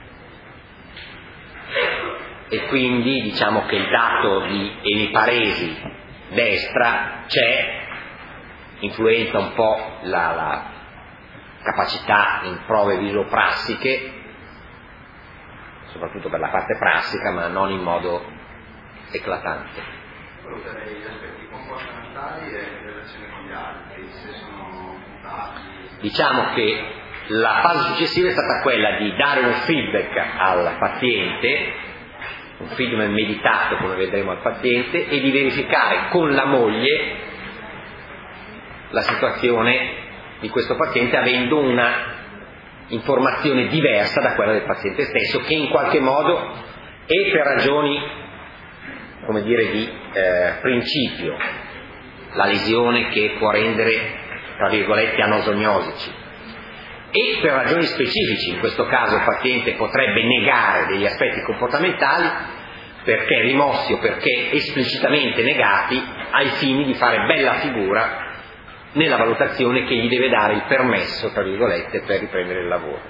Speaker 1: e quindi diciamo che il dato di emiparesi destra c'è, influenza un po' la capacità in prove visoprassiche, soprattutto per la parte prassica, ma non in modo eclatante.
Speaker 2: Valuterei gli aspetti comportamentali e in relazione con gli altri, se sono mutati.
Speaker 1: Diciamo che la fase successiva è stata quella di dare un feedback al paziente, un feedback meditato come vedremo al paziente, e di verificare con la moglie la situazione di questo paziente avendo una informazione diversa da quella del paziente stesso, che in qualche modo, e per ragioni come dire di principio, la lesione che può rendere tra virgolette anosognosi, e per ragioni specifici, in questo caso il paziente potrebbe negare degli aspetti comportamentali perché rimossi o perché esplicitamente negati ai fini di fare bella figura nella valutazione che gli deve dare il permesso, tra virgolette, per riprendere il lavoro.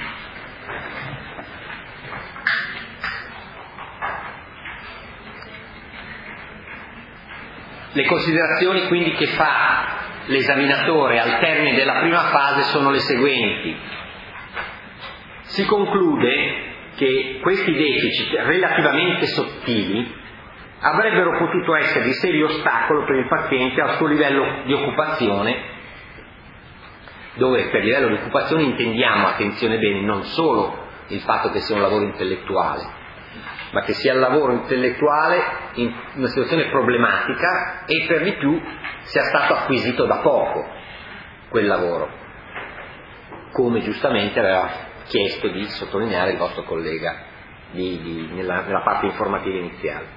Speaker 1: Le considerazioni quindi che fa l'esaminatore al termine della prima fase sono le seguenti. Si conclude che questi deficit relativamente sottili avrebbero potuto essere di serio ostacolo per il paziente al suo livello di occupazione, dove per livello di occupazione intendiamo, attenzione bene, non solo il fatto che sia un lavoro intellettuale, ma che sia il lavoro intellettuale in una situazione problematica e per di più sia stato acquisito da poco quel lavoro, come giustamente aveva chiesto di sottolineare il vostro collega nella parte informativa iniziale.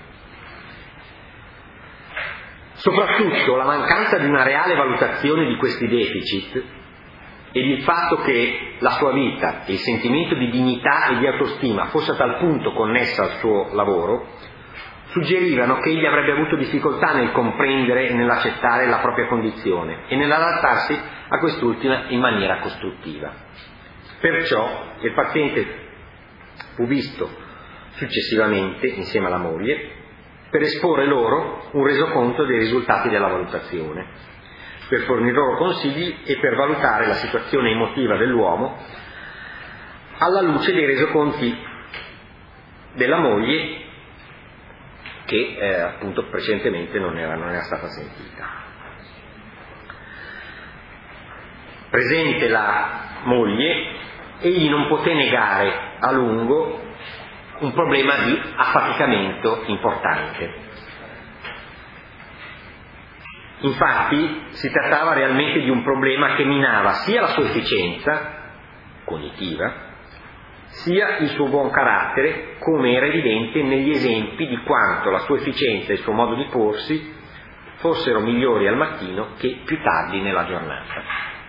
Speaker 1: Soprattutto la mancanza di una reale valutazione di questi deficit ed il fatto che la sua vita e il sentimento di dignità e di autostima fosse a tal punto connesso al suo lavoro, suggerivano che egli avrebbe avuto difficoltà nel comprendere e nell'accettare la propria condizione e nell'adattarsi a quest'ultima in maniera costruttiva. Perciò il paziente fu visto successivamente insieme alla moglie per esporre loro un resoconto dei risultati della valutazione, per fornire loro consigli e per valutare la situazione emotiva dell'uomo alla luce dei resoconti della moglie che appunto precedentemente non era stata sentita. Presente la moglie, egli non poté negare a lungo un problema di affaticamento importante. Infatti si trattava realmente di un problema che minava sia la sua efficienza cognitiva, sia il suo buon carattere, come era evidente negli esempi di quanto la sua efficienza e il suo modo di porsi fossero migliori al mattino che più tardi nella giornata.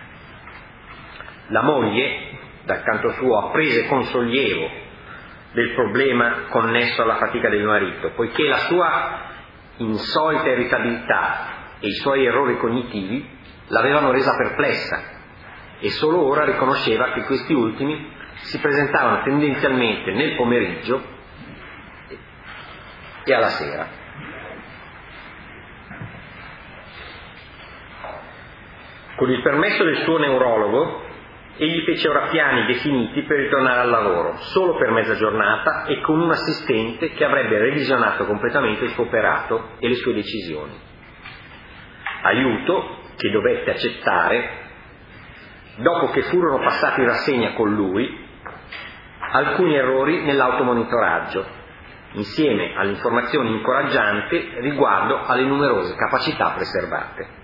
Speaker 1: La moglie, dal canto suo, apprese con sollievo del problema connesso alla fatica del marito, poiché la sua insolita irritabilità e i suoi errori cognitivi l'avevano resa perplessa e solo ora riconosceva che questi ultimi si presentavano tendenzialmente nel pomeriggio e alla sera. Con il permesso del suo neurologo, egli fece ora piani definiti per ritornare al lavoro, solo per mezza giornata e con un assistente che avrebbe revisionato completamente il suo operato e le sue decisioni. Aiuto che dovette accettare dopo che furono passati in rassegna con lui alcuni errori nell'automonitoraggio, insieme all'informazione incoraggiante riguardo alle numerose capacità preservate.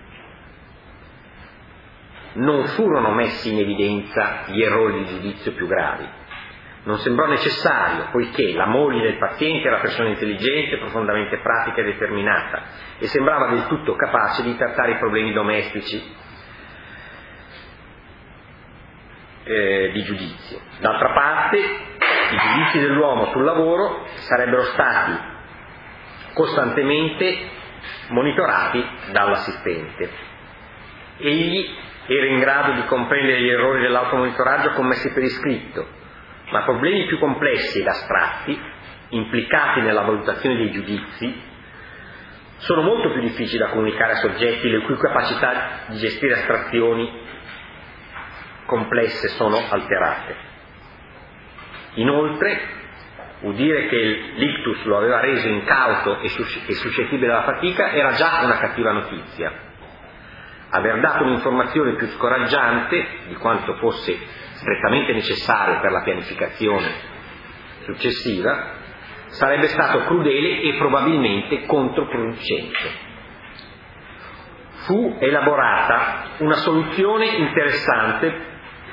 Speaker 1: Non furono messi in evidenza gli errori di giudizio più gravi. Non sembrò necessario, poiché la moglie del paziente era persona intelligente, profondamente pratica e determinata, e sembrava del tutto capace di trattare i problemi domestici di giudizio. D'altra parte, i giudizi dell'uomo sul lavoro sarebbero stati costantemente monitorati dall'assistente. Egli era in grado di comprendere gli errori dell'automonitoraggio commessi per iscritto, ma problemi più complessi ed astratti, implicati nella valutazione dei giudizi, sono molto più difficili da comunicare a soggetti le cui capacità di gestire astrazioni complesse sono alterate. Inoltre, udire che l'ictus lo aveva reso incauto e suscettibile alla fatica era già una cattiva notizia. Aver dato un'informazione più scoraggiante di quanto fosse strettamente necessario per la pianificazione successiva sarebbe stato crudele e probabilmente controproducente. Fu elaborata una soluzione interessante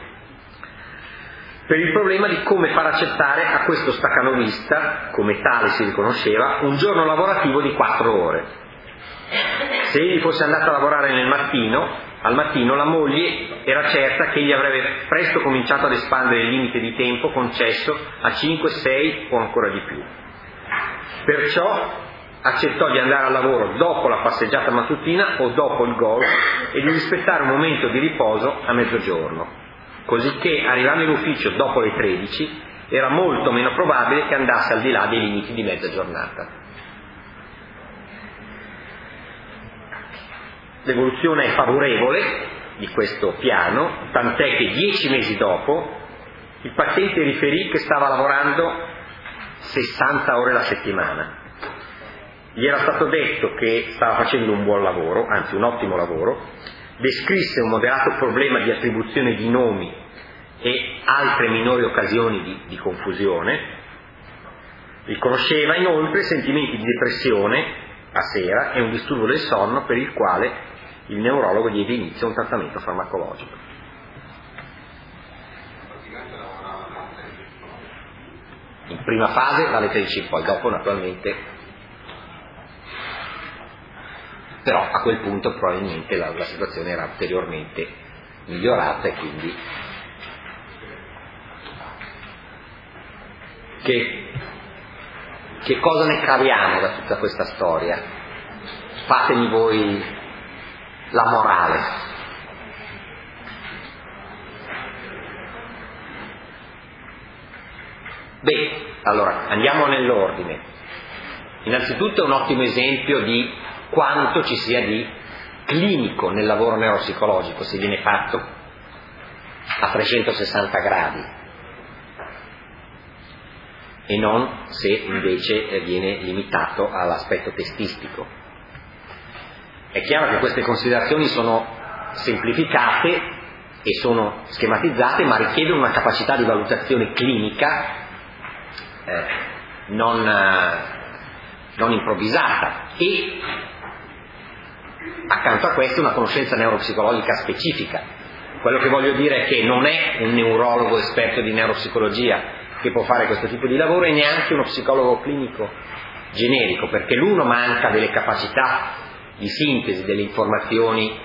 Speaker 1: per il problema di come far accettare a questo staccanovista, come tale si riconosceva, un giorno lavorativo di 4 ore. Se egli fosse andato a lavorare al mattino la moglie era certa che egli avrebbe presto cominciato ad espandere il limite di tempo concesso a 5, 6 o ancora di più. Perciò accettò di andare al lavoro dopo la passeggiata mattutina o dopo il golf e di rispettare un momento di riposo a mezzogiorno, cosicché arrivando in ufficio dopo le 13 era molto meno probabile che andasse al di là dei limiti di mezza giornata. L'evoluzione è favorevole di questo piano, tant'è che 10 mesi dopo il paziente riferì che stava lavorando 60 ore la settimana. Gli era stato detto che stava facendo un buon lavoro, anzi un ottimo lavoro, descrisse un moderato problema di attribuzione di nomi e altre minori occasioni di confusione, riconosceva inoltre sentimenti di depressione a sera e un disturbo del sonno per il quale il neurologo diede inizio a un trattamento farmacologico. In prima fase dalle 13, poi dopo naturalmente, però a quel punto probabilmente la situazione era ulteriormente migliorata, e quindi che cosa ne caviamo da tutta questa storia? Fatemi voi la morale. Beh, allora andiamo nell'ordine. Innanzitutto è un ottimo esempio di quanto ci sia di clinico nel lavoro neuropsicologico se viene fatto a 360 gradi e non se invece viene limitato all'aspetto testistico. È chiaro che queste considerazioni sono semplificate e sono schematizzate, ma richiedono una capacità di valutazione clinica non improvvisata, e accanto a questo una conoscenza neuropsicologica specifica. Quello che voglio dire è che non è un neurologo esperto di neuropsicologia che può fare questo tipo di lavoro, e neanche uno psicologo clinico generico, perché l'uno manca delle capacità di sintesi delle informazioni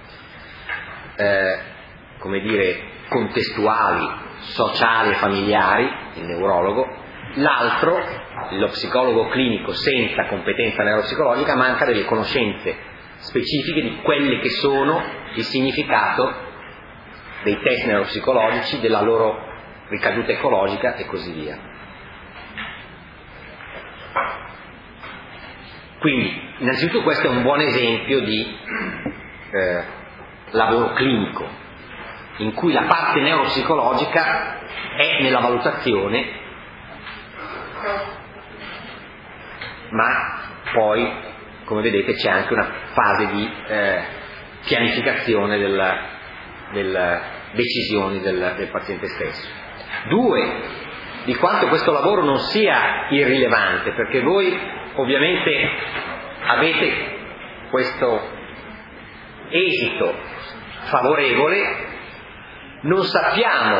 Speaker 1: come dire contestuali, sociali e familiari, il neurologo. L'altro, lo psicologo clinico senza competenza neuropsicologica, manca delle conoscenze specifiche di quelle che sono il significato dei test neuropsicologici, della loro ricaduta ecologica e così via. Quindi, innanzitutto questo è un buon esempio di lavoro clinico, in cui la parte neuropsicologica è nella valutazione, ma poi, come vedete, c'è anche una fase di pianificazione delle decisioni del paziente stesso. 2, di quanto questo lavoro non sia irrilevante, perché voi ovviamente avete questo esito favorevole, non sappiamo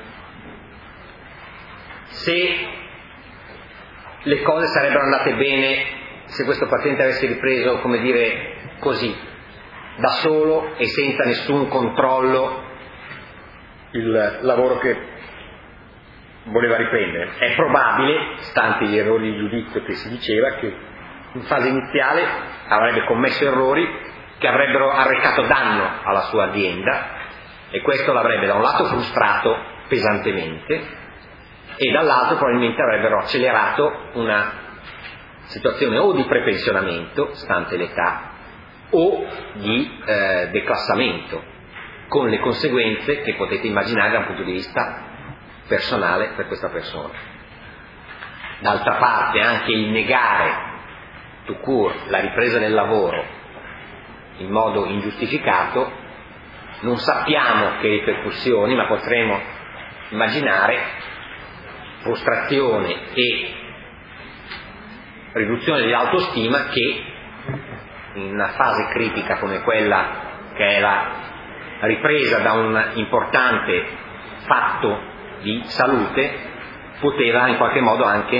Speaker 1: se le cose sarebbero andate bene se questo paziente avesse ripreso, come dire, così, da solo e senza nessun controllo il lavoro che voleva riprendere. È probabile, stanti gli errori di giudizio che si diceva, che in fase iniziale avrebbe commesso errori che avrebbero arrecato danno alla sua azienda, e questo l'avrebbe da un lato frustrato pesantemente e dall'altro probabilmente avrebbero accelerato una situazione o di prepensionamento, stante l'età, o di declassamento, con le conseguenze che potete immaginare da un punto di vista personale per questa persona. D'altra parte anche il negare tout court la ripresa del lavoro in modo ingiustificato, non sappiamo che ripercussioni, ma potremo immaginare frustrazione e riduzione dell'autostima che in una fase critica come quella che è la ripresa da un importante fatto di salute poteva in qualche modo anche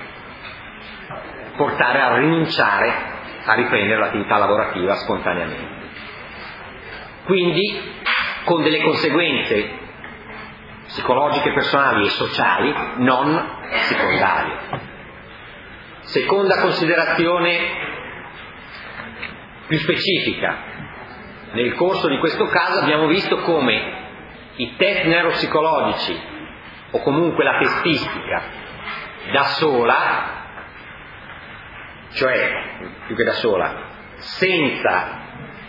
Speaker 1: portare a rinunciare a riprendere l'attività lavorativa spontaneamente. Quindi con delle conseguenze psicologiche, personali e sociali non secondarie. Seconda considerazione più specifica: nel corso di questo caso abbiamo visto come i test neuropsicologici o comunque la testistica da sola, cioè più che da sola, senza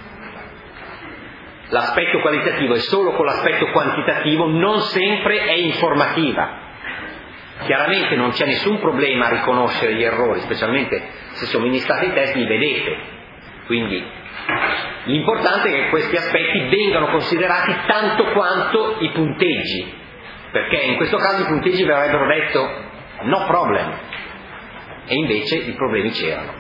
Speaker 1: l'aspetto qualitativo e solo con l'aspetto quantitativo, non sempre è informativa. Chiaramente non c'è nessun problema a riconoscere gli errori, specialmente se somministrate i test, li vedete. Quindi l'importante è che questi aspetti vengano considerati tanto quanto i punteggi, perché in questo caso i punteggi vi avrebbero detto no problem, e invece i problemi c'erano.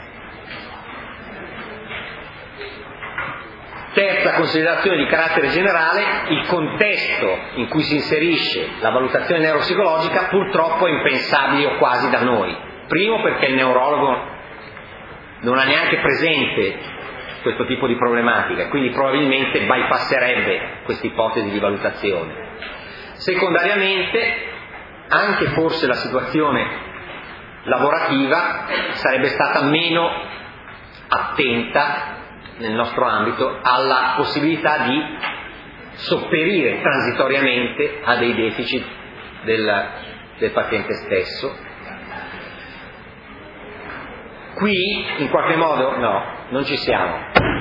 Speaker 1: Terza considerazione di carattere generale: il contesto in cui si inserisce la valutazione neuropsicologica purtroppo è impensabile o quasi da noi. Primo, perché il neurologo non ha neanche presente questo tipo di problematica, quindi probabilmente bypasserebbe questa ipotesi di valutazione. Secondariamente, anche forse la situazione lavorativa sarebbe stata meno attenta nel nostro ambito alla possibilità di sopperire transitoriamente a dei deficit del paziente stesso. Qui in qualche modo no, non ci siamo.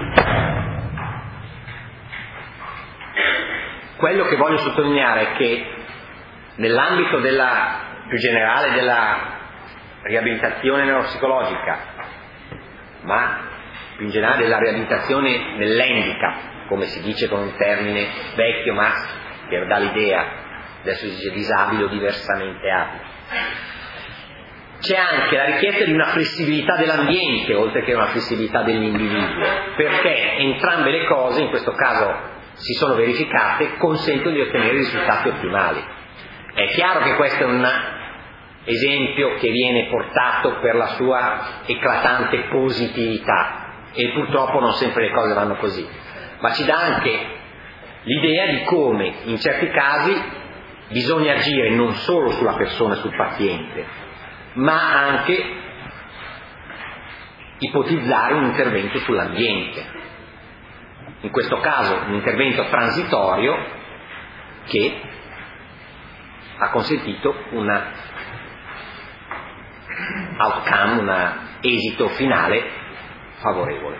Speaker 1: Quello che voglio sottolineare è che nell'ambito più generale della riabilitazione neuropsicologica, ma più in generale della riabilitazione dell'handicap, come si dice con un termine vecchio ma che dà l'idea, adesso si dice disabile o diversamente abile, c'è anche la richiesta di una flessibilità dell'ambiente oltre che una flessibilità dell'individuo, perché entrambe le cose in questo caso si sono verificate, consentono di ottenere risultati ottimali. È chiaro che questo è un esempio che viene portato per la sua eclatante positività e purtroppo non sempre le cose vanno così, ma ci dà anche l'idea di come in certi casi bisogna agire non solo sulla persona e sul paziente, ma anche ipotizzare un intervento sull'ambiente. In questo caso un intervento transitorio che ha consentito un outcome, un esito finale favorevole.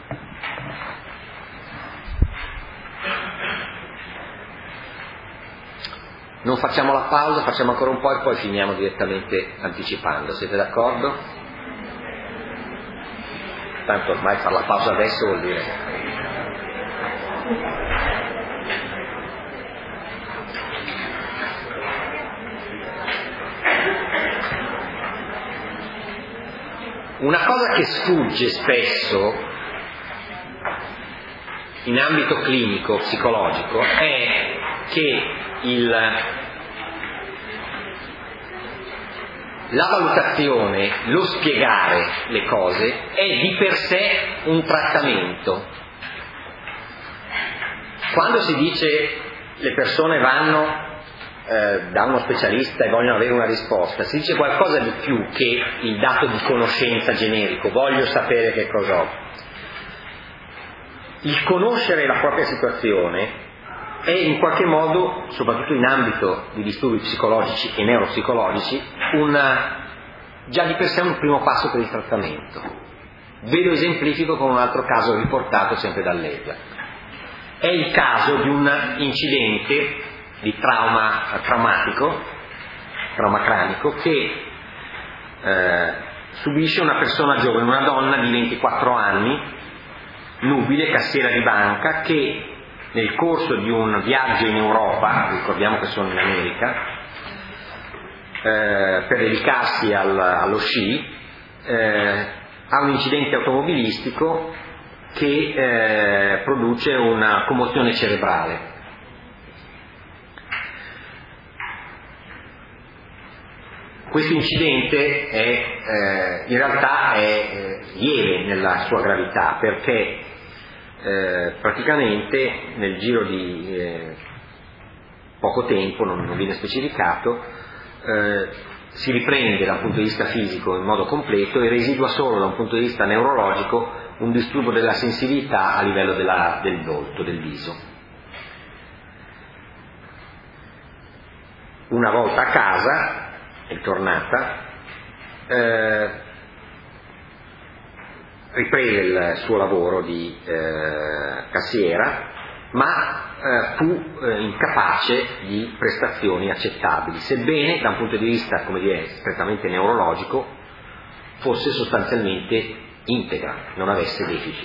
Speaker 1: Non facciamo la pausa, facciamo ancora un po' e poi finiamo direttamente anticipando. Siete d'accordo? Tanto ormai fare la pausa adesso vuol dire... Una cosa che sfugge spesso in ambito clinico, psicologico, è che la valutazione, lo spiegare le cose è di per sé un trattamento. Quando si dice le persone vanno da uno specialista e vogliono avere una risposta, si dice qualcosa di più che il dato di conoscenza generico, voglio sapere che cosa ho. Il conoscere la propria situazione è in qualche modo, soprattutto in ambito di disturbi psicologici e neuropsicologici, già di per sé un primo passo per il trattamento. Ve lo esemplifico con un altro caso riportato sempre dall'ESA. È il caso di un incidente di trauma cranico che subisce una persona giovane, una donna di 24 anni, nubile, cassiera di banca, che nel corso di un viaggio in Europa, ricordiamo che sono in America, per dedicarsi allo sci, ha un incidente automobilistico che produce una commozione cerebrale. Questo incidente in realtà è lieve nella sua gravità, perché praticamente nel giro di poco tempo, non viene specificato, si riprende da un punto di vista fisico in modo completo e residua solo da un punto di vista neurologico un disturbo della sensibilità a livello del volto, del viso. Una volta a casa è tornata, riprese il suo lavoro di cassiera, ma fu incapace di prestazioni accettabili, sebbene da un punto di vista, come dire, strettamente neurologico fosse sostanzialmente integra, non avesse deficit.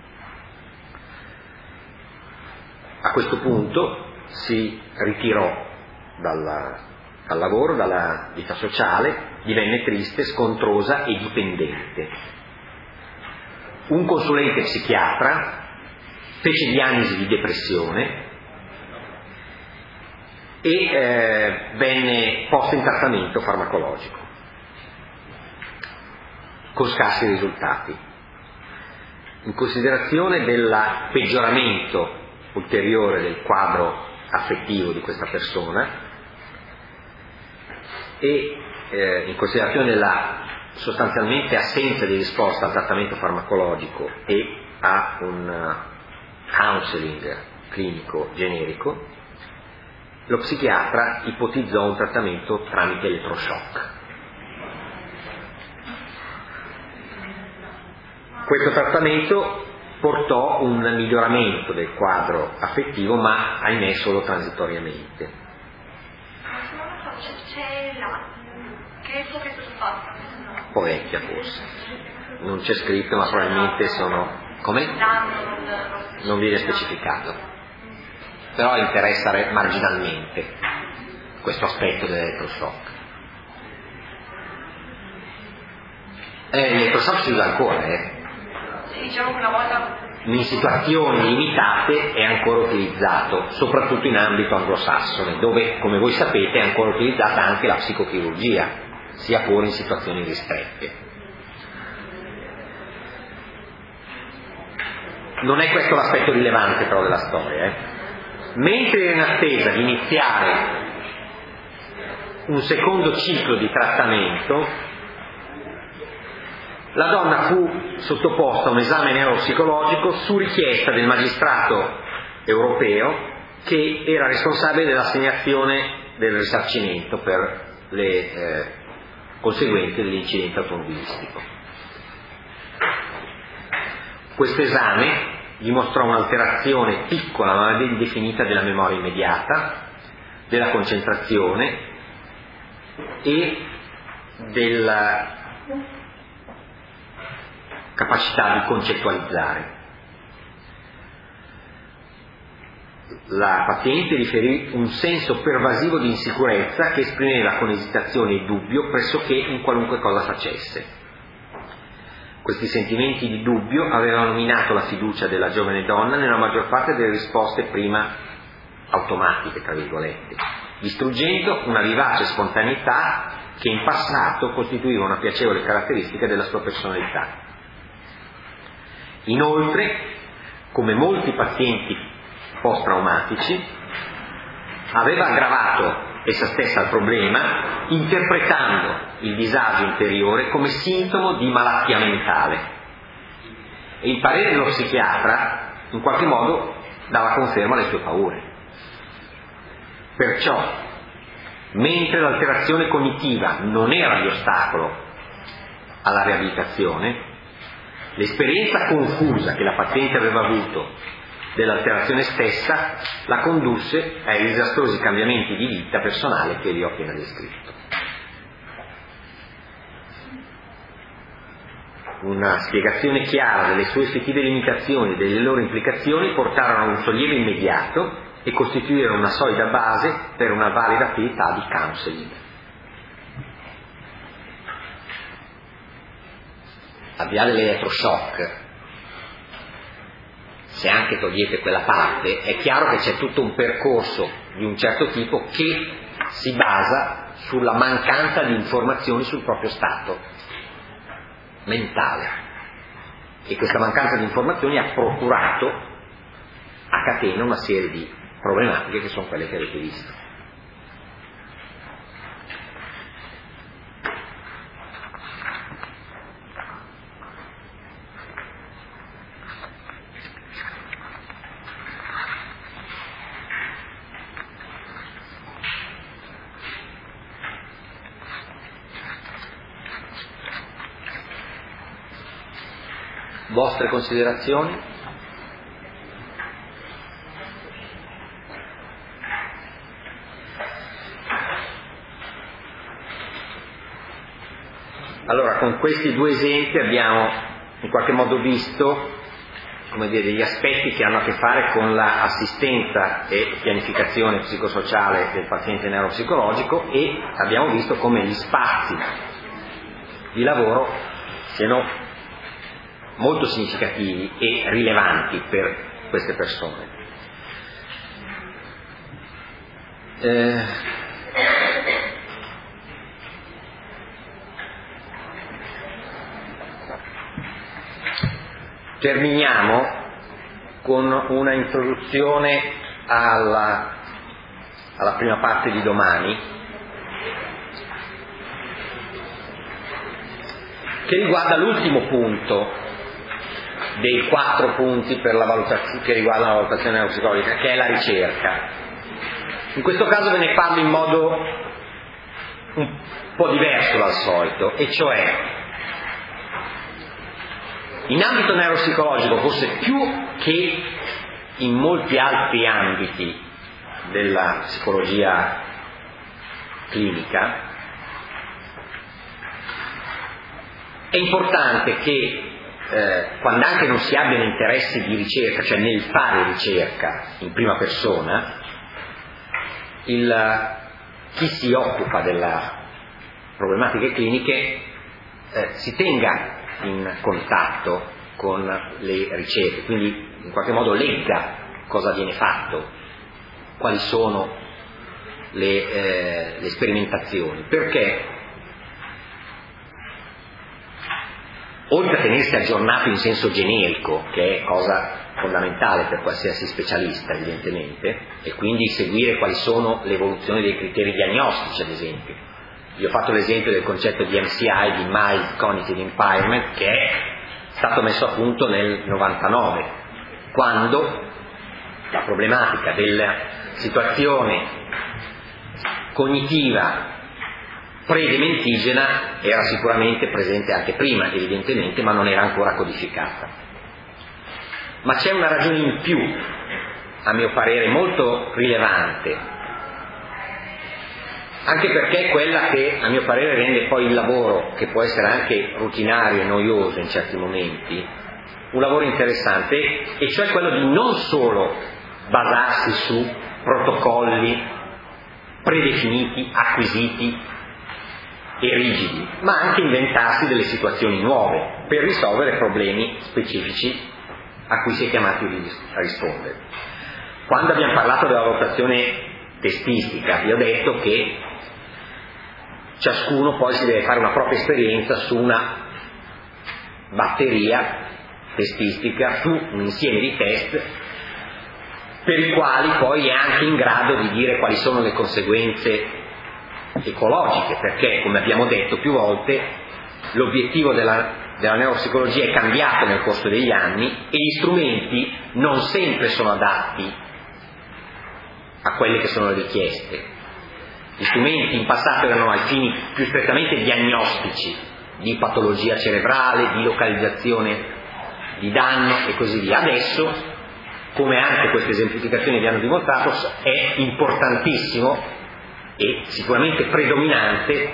Speaker 1: A questo punto si ritirò dal lavoro, dalla vita sociale, divenne triste, scontrosa e dipendente. Un consulente psichiatra fece diagnosi di depressione e venne posto in trattamento farmacologico con scarsi risultati. in considerazione del peggioramento ulteriore del quadro affettivo di questa persona e in considerazione della sostanzialmente assenza di risposta al trattamento farmacologico e a un counseling clinico generico, lo psichiatra ipotizzò un trattamento tramite elettroshock. Questo trattamento portò un miglioramento del quadro affettivo, ma ahimè solo transitoriamente.
Speaker 4: C'è là, che epoca è stato fatto?
Speaker 1: Un po' vecchia forse, non c'è scritto, ma probabilmente sono... Come? Non viene specificato, però interessa marginalmente questo aspetto dell'elettroshock. L'elettroshock si usa ancora,
Speaker 4: Sì, diciamo che una volta
Speaker 1: in situazioni limitate è ancora utilizzato, soprattutto in ambito anglosassone, dove, come voi sapete, è ancora utilizzata anche la psicochirurgia, sia pure in situazioni ristrette. Non è questo l'aspetto rilevante però della storia. Mentre era in attesa di iniziare un secondo ciclo di trattamento, la donna fu sottoposta a un esame neuropsicologico su richiesta del magistrato europeo che era responsabile dell'assegnazione del risarcimento per le conseguenze dell'incidente automobilistico. Questo esame dimostrò un'alterazione piccola ma ben definita della memoria immediata, della concentrazione e della capacità di concettualizzare. La paziente riferì un senso pervasivo di insicurezza che esprimeva con esitazione e dubbio pressoché in qualunque cosa facesse. Questi sentimenti di dubbio avevano minato la fiducia della giovane donna nella maggior parte delle risposte prima automatiche, tra virgolette, distruggendo una vivace spontaneità che in passato costituiva una piacevole caratteristica della sua personalità. Inoltre, come molti pazienti post-traumatici, aveva aggravato essa stessa il problema interpretando il disagio interiore come sintomo di malattia mentale, e il parere dello psichiatra in qualche modo dava conferma alle sue paure. Perciò, mentre l'alterazione cognitiva non era di ostacolo alla riabilitazione, l'esperienza confusa che la paziente aveva avuto dell'alterazione stessa la condusse ai disastrosi cambiamenti di vita personale che vi ho appena descritto. Una spiegazione chiara delle sue effettive limitazioni e delle loro implicazioni portarono a un sollievo immediato e costituirono una solida base per una valida attività di counseling. Al di là dell'elettroshock, se anche togliete quella parte, è chiaro che c'è tutto un percorso di un certo tipo che si basa sulla mancanza di informazioni sul proprio stato mentale, e questa mancanza di informazioni ha procurato a catena una serie di problematiche che sono quelle che avete visto. Vostre considerazioni? Allora, con questi due esempi abbiamo in qualche modo visto, come dire, degli aspetti che hanno a che fare con l'assistenza e pianificazione psicosociale del paziente neuropsicologico, e abbiamo visto come gli spazi di lavoro siano molto significativi e rilevanti per queste persone. terminiamo con una introduzione alla prima parte di domani, che riguarda l'ultimo punto dei 4 punti per la valutazione, che riguardano la valutazione neuropsicologica, che è la ricerca. In questo caso ve ne parlo in modo un po' diverso dal solito, e cioè in ambito neuropsicologico, forse più che in molti altri ambiti della psicologia clinica, è importante che quando anche non si abbiano interessi di ricerca, cioè nel fare ricerca in prima persona, chi si occupa delle problematiche cliniche si tenga in contatto con le ricerche, quindi in qualche modo legga cosa viene fatto, quali sono le sperimentazioni, perché oltre a tenersi aggiornato in senso generico, che è cosa fondamentale per qualsiasi specialista evidentemente, e quindi seguire quali sono le evoluzioni dei criteri diagnostici, ad esempio. Io ho fatto l'esempio del concetto di MCI, di Mild Cognitive Impairment, che è stato messo a punto nel 99, quando la problematica della situazione cognitiva predementigena era sicuramente presente anche prima, evidentemente, ma non era ancora codificata. Ma c'è una ragione in più, a mio parere molto rilevante, anche perché è quella che a mio parere rende poi il lavoro, che può essere anche rutinario e noioso in certi momenti, un lavoro interessante, e cioè quello di non solo basarsi su protocolli predefiniti, acquisiti e rigidi, ma anche inventarsi delle situazioni nuove per risolvere problemi specifici a cui si è chiamati a rispondere. Quando abbiamo parlato della valutazione testistica, vi ho detto che ciascuno poi si deve fare una propria esperienza su una batteria testistica, su un insieme di test per i quali poi è anche in grado di dire quali sono le conseguenze ecologiche, perché, come abbiamo detto più volte, l'obiettivo della neuropsicologia è cambiato nel corso degli anni e gli strumenti non sempre sono adatti a quelle che sono le richieste. Gli strumenti in passato erano ai fini più strettamente diagnostici, di patologia cerebrale, di localizzazione di danno e così via. Adesso, come anche queste esemplificazioni vi hanno dimostrato, è importantissimo e sicuramente predominante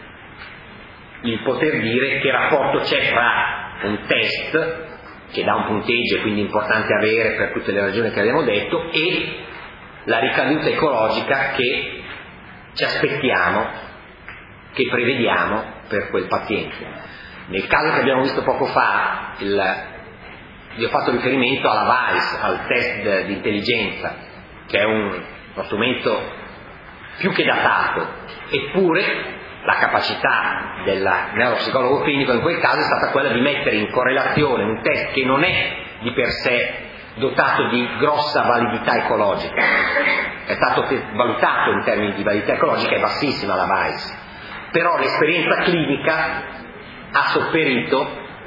Speaker 1: il poter dire che rapporto c'è fra un test che dà un punteggio e quindi importante avere per tutte le ragioni che abbiamo detto, e la ricaduta ecologica che ci aspettiamo, che prevediamo per quel paziente. Nel caso che abbiamo visto poco fa, vi ho fatto riferimento alla VAIS, al test di intelligenza, che è uno strumento più che datato, eppure la capacità del neuropsicologo clinico in quel caso è stata quella di mettere in correlazione un test che non è di per sé dotato di grossa validità ecologica, è stato valutato in termini di validità ecologica, è bassissima la VAIS, però l'esperienza clinica ha sopperito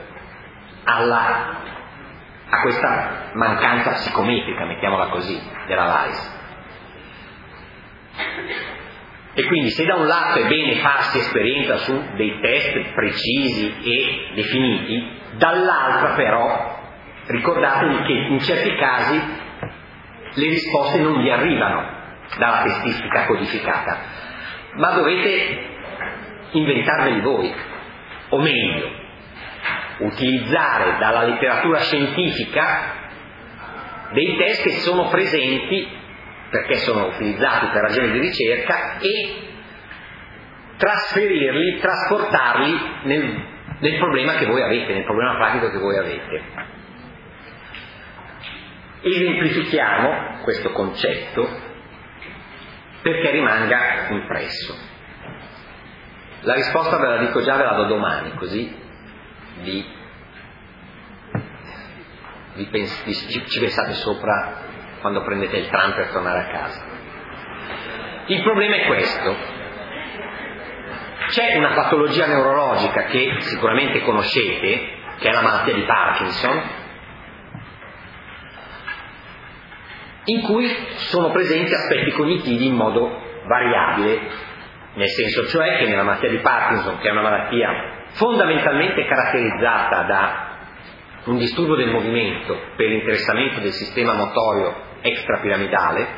Speaker 1: a questa mancanza psicometrica, mettiamola così, della VAIS. E quindi, se da un lato è bene farsi esperienza su dei test precisi e definiti, dall'altra però ricordatevi che in certi casi le risposte non vi arrivano dalla testistica codificata, ma dovete inventarveli voi, o meglio, utilizzare dalla letteratura scientifica dei test che sono presenti perché sono utilizzati per ragioni di ricerca, e trasportarli nel problema che voi avete, nel problema pratico che voi avete. Esemplifichiamo questo concetto perché rimanga impresso. La risposta ve la dico già, ve la do domani, così vi ci pensate sopra quando prendete il tram per tornare a casa. Il problema è questo: c'è una patologia neurologica che sicuramente conoscete, che è la malattia di Parkinson, in cui sono presenti aspetti cognitivi in modo variabile, nel senso cioè che nella malattia di Parkinson, che è una malattia fondamentalmente caratterizzata da un disturbo del movimento per l'interessamento del sistema motorio extrapiramidale,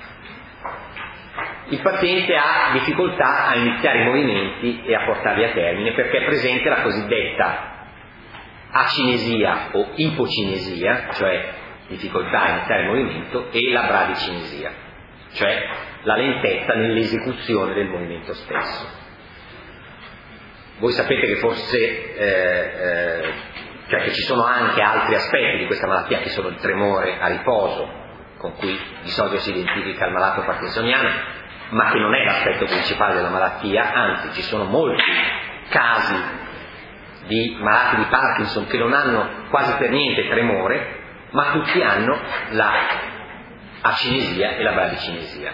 Speaker 1: il paziente ha difficoltà a iniziare i movimenti e a portarli a termine perché è presente la cosiddetta acinesia o ipocinesia, cioè difficoltà a iniziare il movimento, e la bradicinesia, cioè la lentezza nell'esecuzione del movimento stesso. Voi sapete che forse cioè che ci sono anche altri aspetti di questa malattia, che sono il tremore a riposo, con cui di solito si identifica il malato parkinsoniano, ma che non è l'aspetto principale della malattia, anzi ci sono molti casi di malati di Parkinson che non hanno quasi per niente tremore, ma tutti hanno la acinesia e la bradicinesia.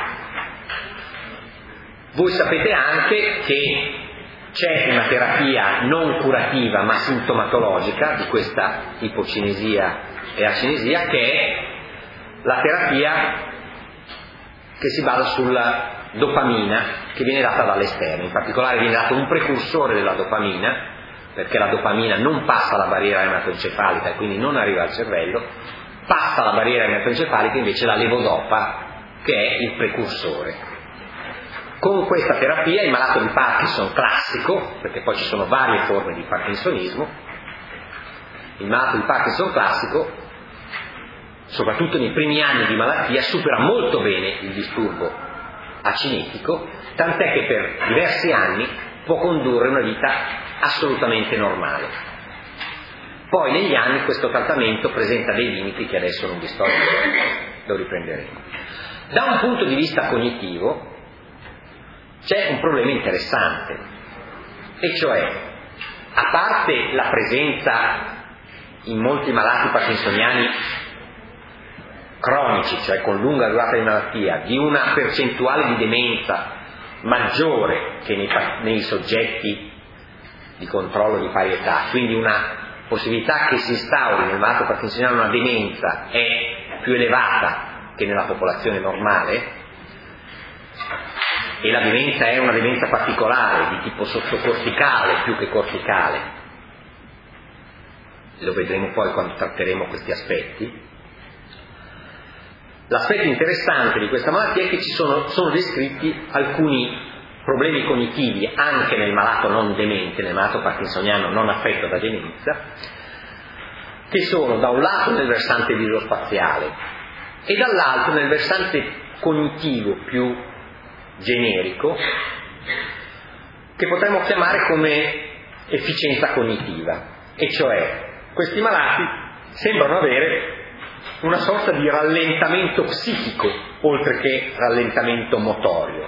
Speaker 1: Voi sapete anche che c'è una terapia non curativa ma sintomatologica di questa ipocinesia e acinesia, che è la terapia che si basa sulla dopamina che viene data dall'esterno. In particolare viene dato un precursore della dopamina, perché la dopamina non passa la barriera ematoencefalica e quindi non arriva al cervello, passa la barriera ematoencefalica invece la levodopa, che è il precursore. Con questa terapia il malato di Parkinson classico, perché poi ci sono varie forme di parkinsonismo, il malato di Parkinson classico, soprattutto nei primi anni di malattia, supera molto bene il disturbo acinetico, tant'è che per diversi anni può condurre una vita assolutamente normale. Poi negli anni questo trattamento presenta dei limiti che adesso non vi sto a dire, lo riprenderemo. Da un punto di vista cognitivo c'è un problema interessante, e cioè, a parte la presenza in molti malati parkinsoniani cronici, cioè con lunga durata di malattia, di una percentuale di demenza maggiore che nei soggetti di controllo di pari età, quindi una possibilità che si instauri nel malato parkinsoniano una demenza è più elevata che nella popolazione normale, e la demenza è una demenza particolare di tipo sottocorticale più che corticale, lo vedremo poi quando tratteremo questi aspetti. L'aspetto interessante di questa malattia è che sono descritti alcuni problemi cognitivi anche nel malato non demente, nel malato parkinsoniano non affetto da demenza, che sono da un lato nel versante visospaziale e dall'altro nel versante cognitivo più generico, che potremmo chiamare come efficienza cognitiva, e cioè questi malati sembrano avere una sorta di rallentamento psichico oltre che rallentamento motorio,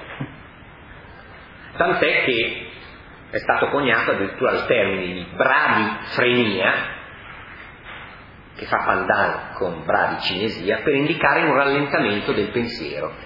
Speaker 1: tant'è che è stato coniato addirittura il termine di bradifrenia, che fa pandan con bradicinesia, per indicare un rallentamento del pensiero.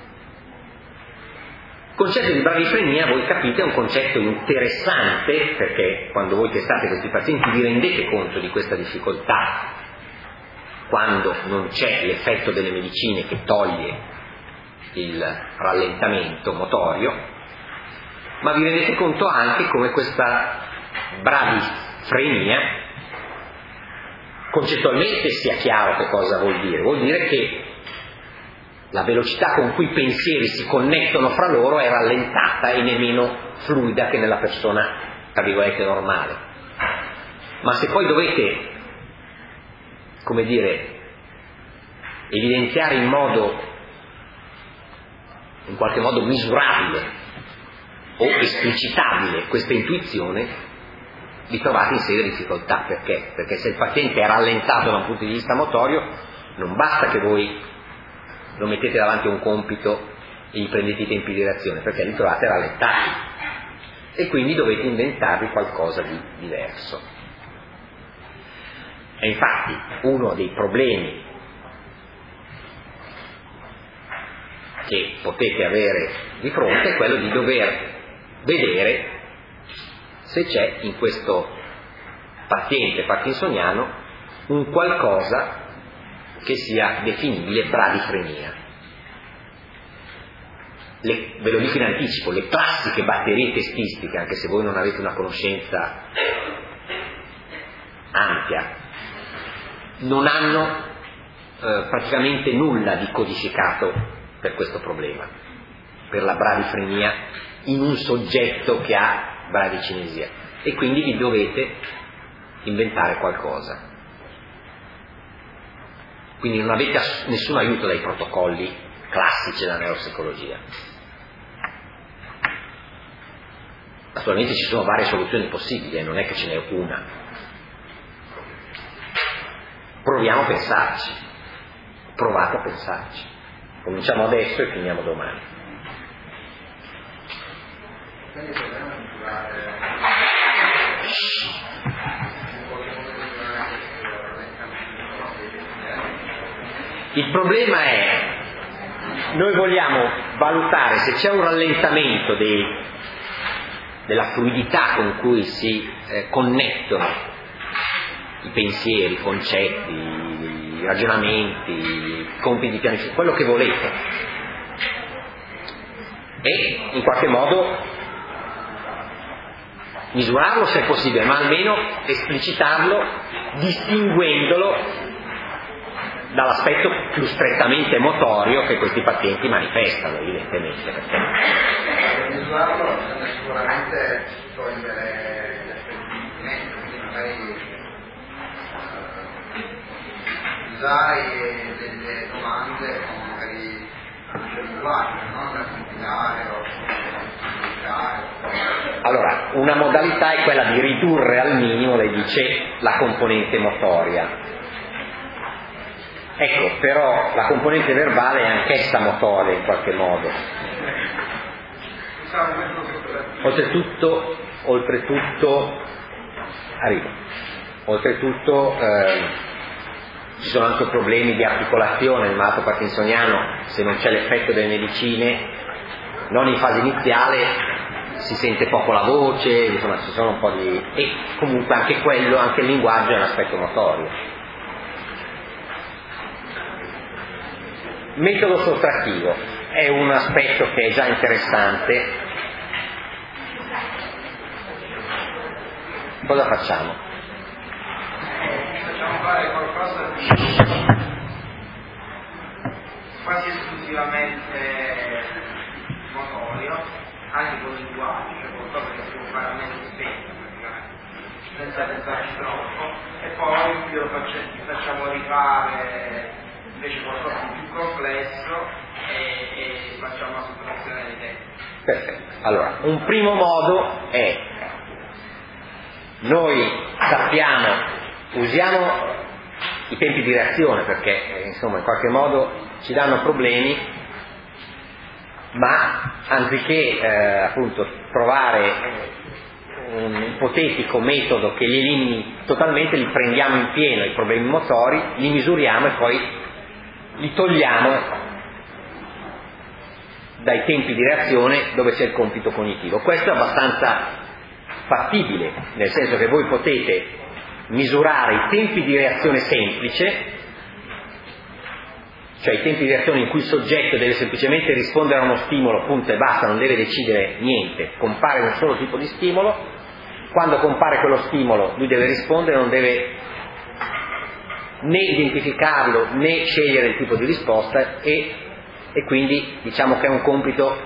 Speaker 1: Il concetto di bradifrenia, voi capite, è un concetto interessante, perché quando voi testate questi pazienti vi rendete conto di questa difficoltà quando non c'è l'effetto delle medicine che toglie il rallentamento motorio, ma vi rendete conto anche come questa bradifrenia concettualmente sia chiaro che cosa vuol dire. Vuol dire che la velocità con cui i pensieri si connettono fra loro è rallentata e nemmeno fluida che nella persona, tra virgolette, normale. Ma se poi dovete, come dire, evidenziare in qualche modo misurabile o esplicitabile questa intuizione, vi trovate in serie difficoltà. Perché? Perché se il paziente è rallentato da un punto di vista motorio, non basta che voi lo mettete davanti a un compito e gli prendete i tempi di reazione, perché li trovate rallentati e quindi dovete inventarvi qualcosa di diverso. E infatti uno dei problemi che potete avere di fronte è quello di dover vedere se c'è in questo paziente parkinsoniano un qualcosa che sia definibile bradifrenia. Ve lo dico in anticipo, le classiche batterie testistiche, anche se voi non avete una conoscenza ampia, non hanno praticamente nulla di codificato per questo problema, per la bradifrenia in un soggetto che ha bradicinesia, e quindi vi dovete inventare qualcosa. Quindi non avete nessun aiuto dai protocolli classici della neuropsicologia. Naturalmente ci sono varie soluzioni possibili, non è che ce n'è una. Proviamo a pensarci, provate a pensarci. Cominciamo adesso e finiamo domani.
Speaker 2: Quindi dobbiamo misurare
Speaker 1: il problema è, noi vogliamo valutare se c'è un rallentamento della fluidità con cui si connettono i pensieri, i concetti, i ragionamenti, i compiti di pianificazione, quello che volete, e in qualche modo misurarlo se è possibile, ma almeno esplicitarlo distinguendolo dall'aspetto più strettamente motorio che questi pazienti manifestano, evidentemente.
Speaker 2: per misurarlo bisogna sicuramente togliere gli aspetti di mente, quindi magari usare delle domande con magari anche linguaggio, no? Da compilare o comunicare.
Speaker 1: Allora, una modalità è quella di ridurre al minimo, lei dice, la componente motoria. Ecco, però la componente verbale è anch'essa motoria in qualche modo. Oltretutto arrivo. Oltretutto ci sono anche problemi di articolazione nel malato parkinsoniano. Se non c'è l'effetto delle medicine, non in fase iniziale si sente poco la voce, insomma ci sono un po' di... e comunque anche quello, anche il linguaggio è un aspetto motorio. Metodo sottrattivo è un aspetto che è già interessante. Cosa facciamo?
Speaker 3: Facciamo fare qualcosa di quasi esclusivamente motorio, anche con il linguaggio, cioè qualcosa che si può fare a mente spenta praticamente, senza pensarci troppo, e poi lo facciamo rifare invece qualcosa di più complesso e facciamo una sottrazione dei tempi.
Speaker 1: Perfetto. Allora, un primo modo è: noi sappiamo, usiamo i tempi di reazione perché insomma in qualche modo ci danno problemi, ma anziché appunto trovare un ipotetico metodo che li elimini totalmente, li prendiamo in pieno i problemi motori, li misuriamo e poi li togliamo dai tempi di reazione dove c'è il compito cognitivo. Questo è abbastanza fattibile, nel senso che voi potete misurare i tempi di reazione semplice, cioè i tempi di reazione in cui il soggetto deve semplicemente rispondere a uno stimolo, punto e basta, non deve decidere niente, compare un solo tipo di stimolo, quando compare quello stimolo lui deve rispondere, non deve né identificarlo né scegliere il tipo di risposta, e quindi diciamo che è un compito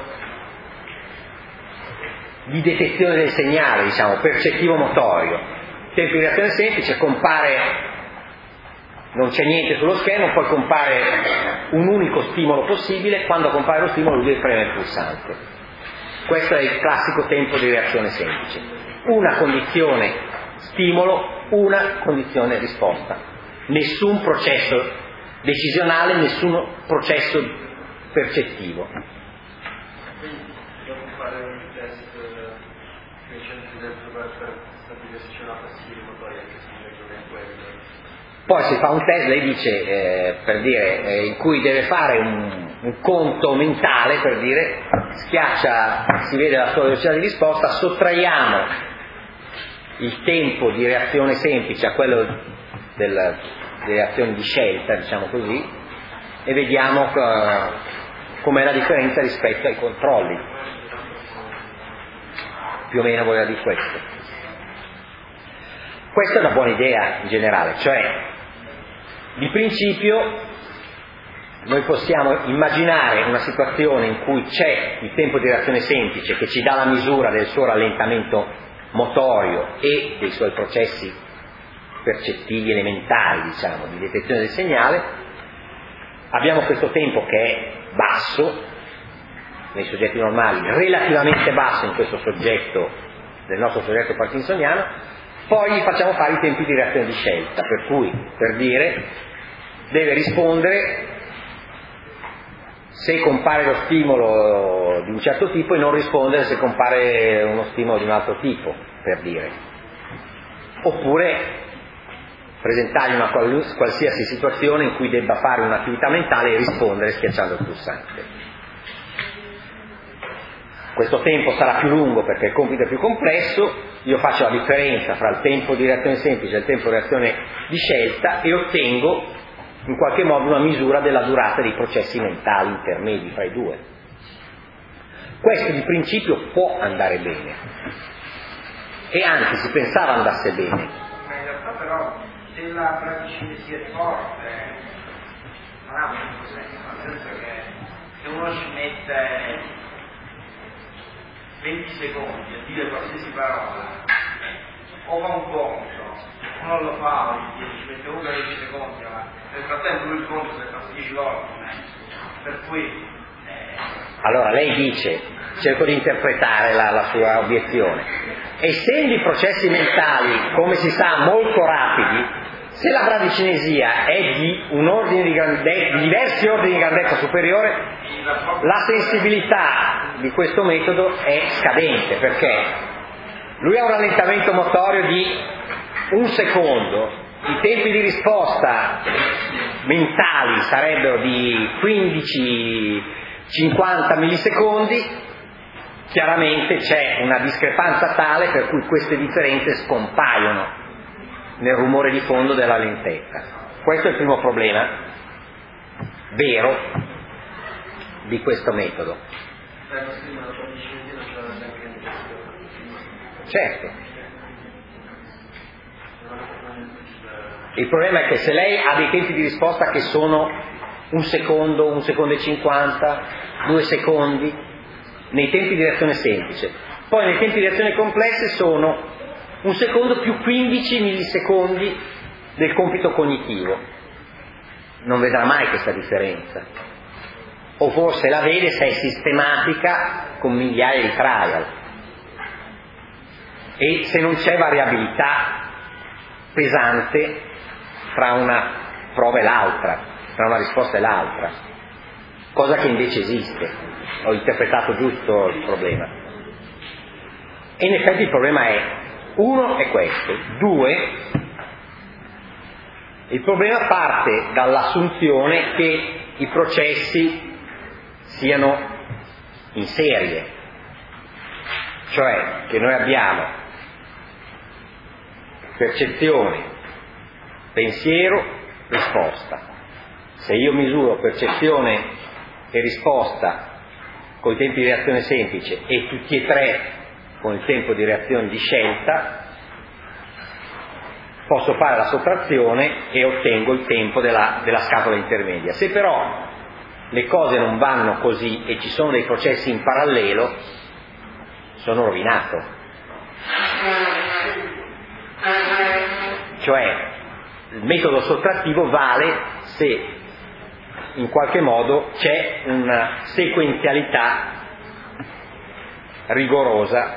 Speaker 1: di detezione del segnale, diciamo percettivo motorio. Tempo di reazione semplice, compare, non c'è niente sullo schermo, poi compare un unico stimolo possibile, quando compare lo stimolo lui deve premere il pulsante. Questo è il classico tempo di reazione semplice: una condizione stimolo, una condizione risposta. Nessun processo decisionale, nessun processo percettivo.
Speaker 2: Quindi dobbiamo fare un test che c'è dentro per stabilire se c'è una passiva motoria, che si non è quello.
Speaker 1: Poi si fa un test, lei dice, per dire, in cui deve fare un conto mentale, per dire, schiaccia, si vede la sua velocità di risposta, sottraiamo il tempo di reazione semplice a quello delle reazioni di scelta, diciamo così, e vediamo com'è la differenza rispetto ai controlli. Più o meno voleva dire questo. Questa è una buona idea in generale, cioè di principio noi possiamo immaginare una situazione in cui c'è il tempo di reazione semplice che ci dà la misura del suo rallentamento motorio e dei suoi processi percettivi elementari, diciamo, di detezione del segnale. Abbiamo questo tempo che è basso nei soggetti normali, relativamente basso in questo soggetto, del nostro soggetto parkinsoniano. Poi gli facciamo fare i tempi di reazione di scelta, per cui, per dire, deve rispondere se compare lo stimolo di un certo tipo e non rispondere se compare uno stimolo di un altro tipo, per dire. Oppure presentargli una qualsiasi situazione in cui debba fare un'attività mentale e rispondere schiacciando il pulsante. Questo tempo sarà più lungo perché il compito è più complesso, io faccio la differenza fra il tempo di reazione semplice e il tempo di reazione di scelta e ottengo in qualche modo una misura della durata dei processi mentali intermedi fra i due. Questo di principio può andare bene, e anzi si pensava andasse bene.
Speaker 3: Ma in realtà però se la bradicinesia è forte non ha molto senso, nel senso che se uno ci mette 20 secondi a dire qualsiasi parola o fa un conto, uno lo fa, ci mette 20 secondi, ma nel frattempo lui il conto si è fatto 10 volte, per cui
Speaker 1: allora lei dice, cerco di interpretare la sua obiezione, essendo i processi mentali, come si sa, molto rapidi, se la bradicinesia è di un ordine di diversi ordini di grandezza superiore, la sensibilità di questo metodo è scadente, perché lui ha un rallentamento motorio di 1 secondo, i tempi di risposta mentali sarebbero di 15-50 millisecondi, chiaramente c'è una discrepanza tale per cui queste differenze scompaiono nel rumore di fondo della lentezza. Questo è il primo problema vero di questo metodo. Certo. Il problema è che se lei ha dei tempi di risposta che sono 1 secondo, 1 secondo e 50, 2 secondi, nei tempi di reazione semplice, poi nei tempi di reazione complesse sono 1 secondo più 15 millisecondi del compito cognitivo, non vedrà mai questa differenza, o forse la vede se è sistematica con migliaia di trial, e se non c'è variabilità pesante tra una prova e l'altra, tra una risposta e l'altra, cosa che invece esiste. Ho interpretato giusto il problema, e in effetti il problema è: 1 è questo, 2, il problema parte dall'assunzione che i processi siano in serie, cioè che noi abbiamo percezione, pensiero, risposta. Se io misuro percezione e risposta con i tempi di reazione semplice e tutti e 3 con il tempo di reazione di scelta, posso fare la sottrazione e ottengo il tempo della scatola intermedia. Se però le cose non vanno così e ci sono dei processi in parallelo, sono rovinato. Cioè il metodo sottrattivo vale se in qualche modo c'è una sequenzialità rigorosa,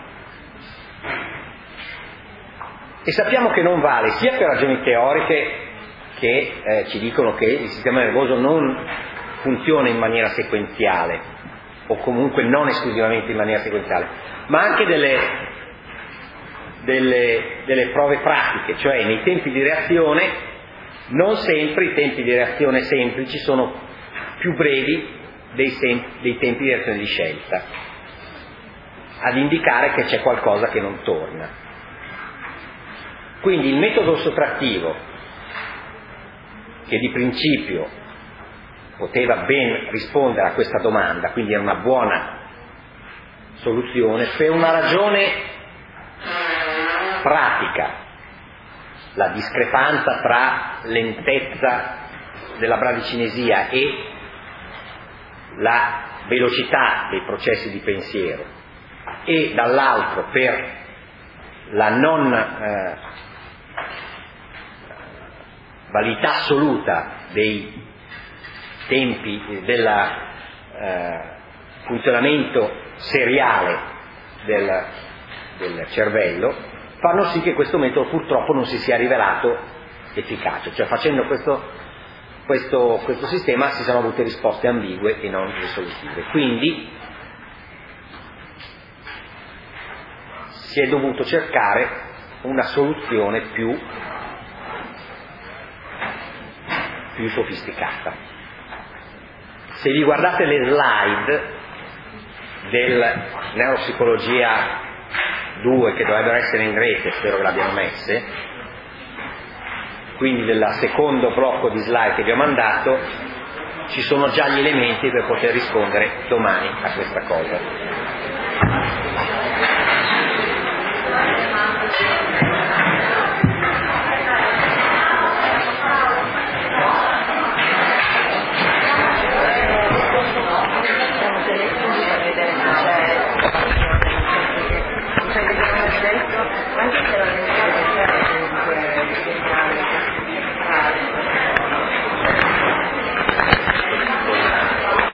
Speaker 1: e sappiamo che non vale sia per ragioni teoriche che ci dicono che il sistema nervoso non funziona in maniera sequenziale, o comunque non esclusivamente in maniera sequenziale, ma anche delle prove pratiche, cioè nei tempi di reazione Non sempre i tempi di reazione semplici sono più brevi dei tempi di reazione di scelta, ad indicare che c'è qualcosa che non torna. Quindi il metodo sottrattivo, che di principio poteva ben rispondere a questa domanda, quindi era una buona soluzione, per una ragione pratica, la discrepanza tra lentezza della bradicinesia e la velocità dei processi di pensiero, e dall'altro per la non validità assoluta dei tempi del funzionamento seriale del cervello, fanno sì che questo metodo purtroppo non si sia rivelato efficace, cioè facendo questo sistema si sono avute risposte ambigue e non risolutive. Quindi si è dovuto cercare una soluzione più sofisticata. Se vi guardate le slide del Neuropsicologia 2, che dovrebbero essere in rete, spero che l'abbiano messe, quindi del secondo blocco di slide che vi ho mandato, ci sono già gli elementi per poter rispondere domani a questa cosa.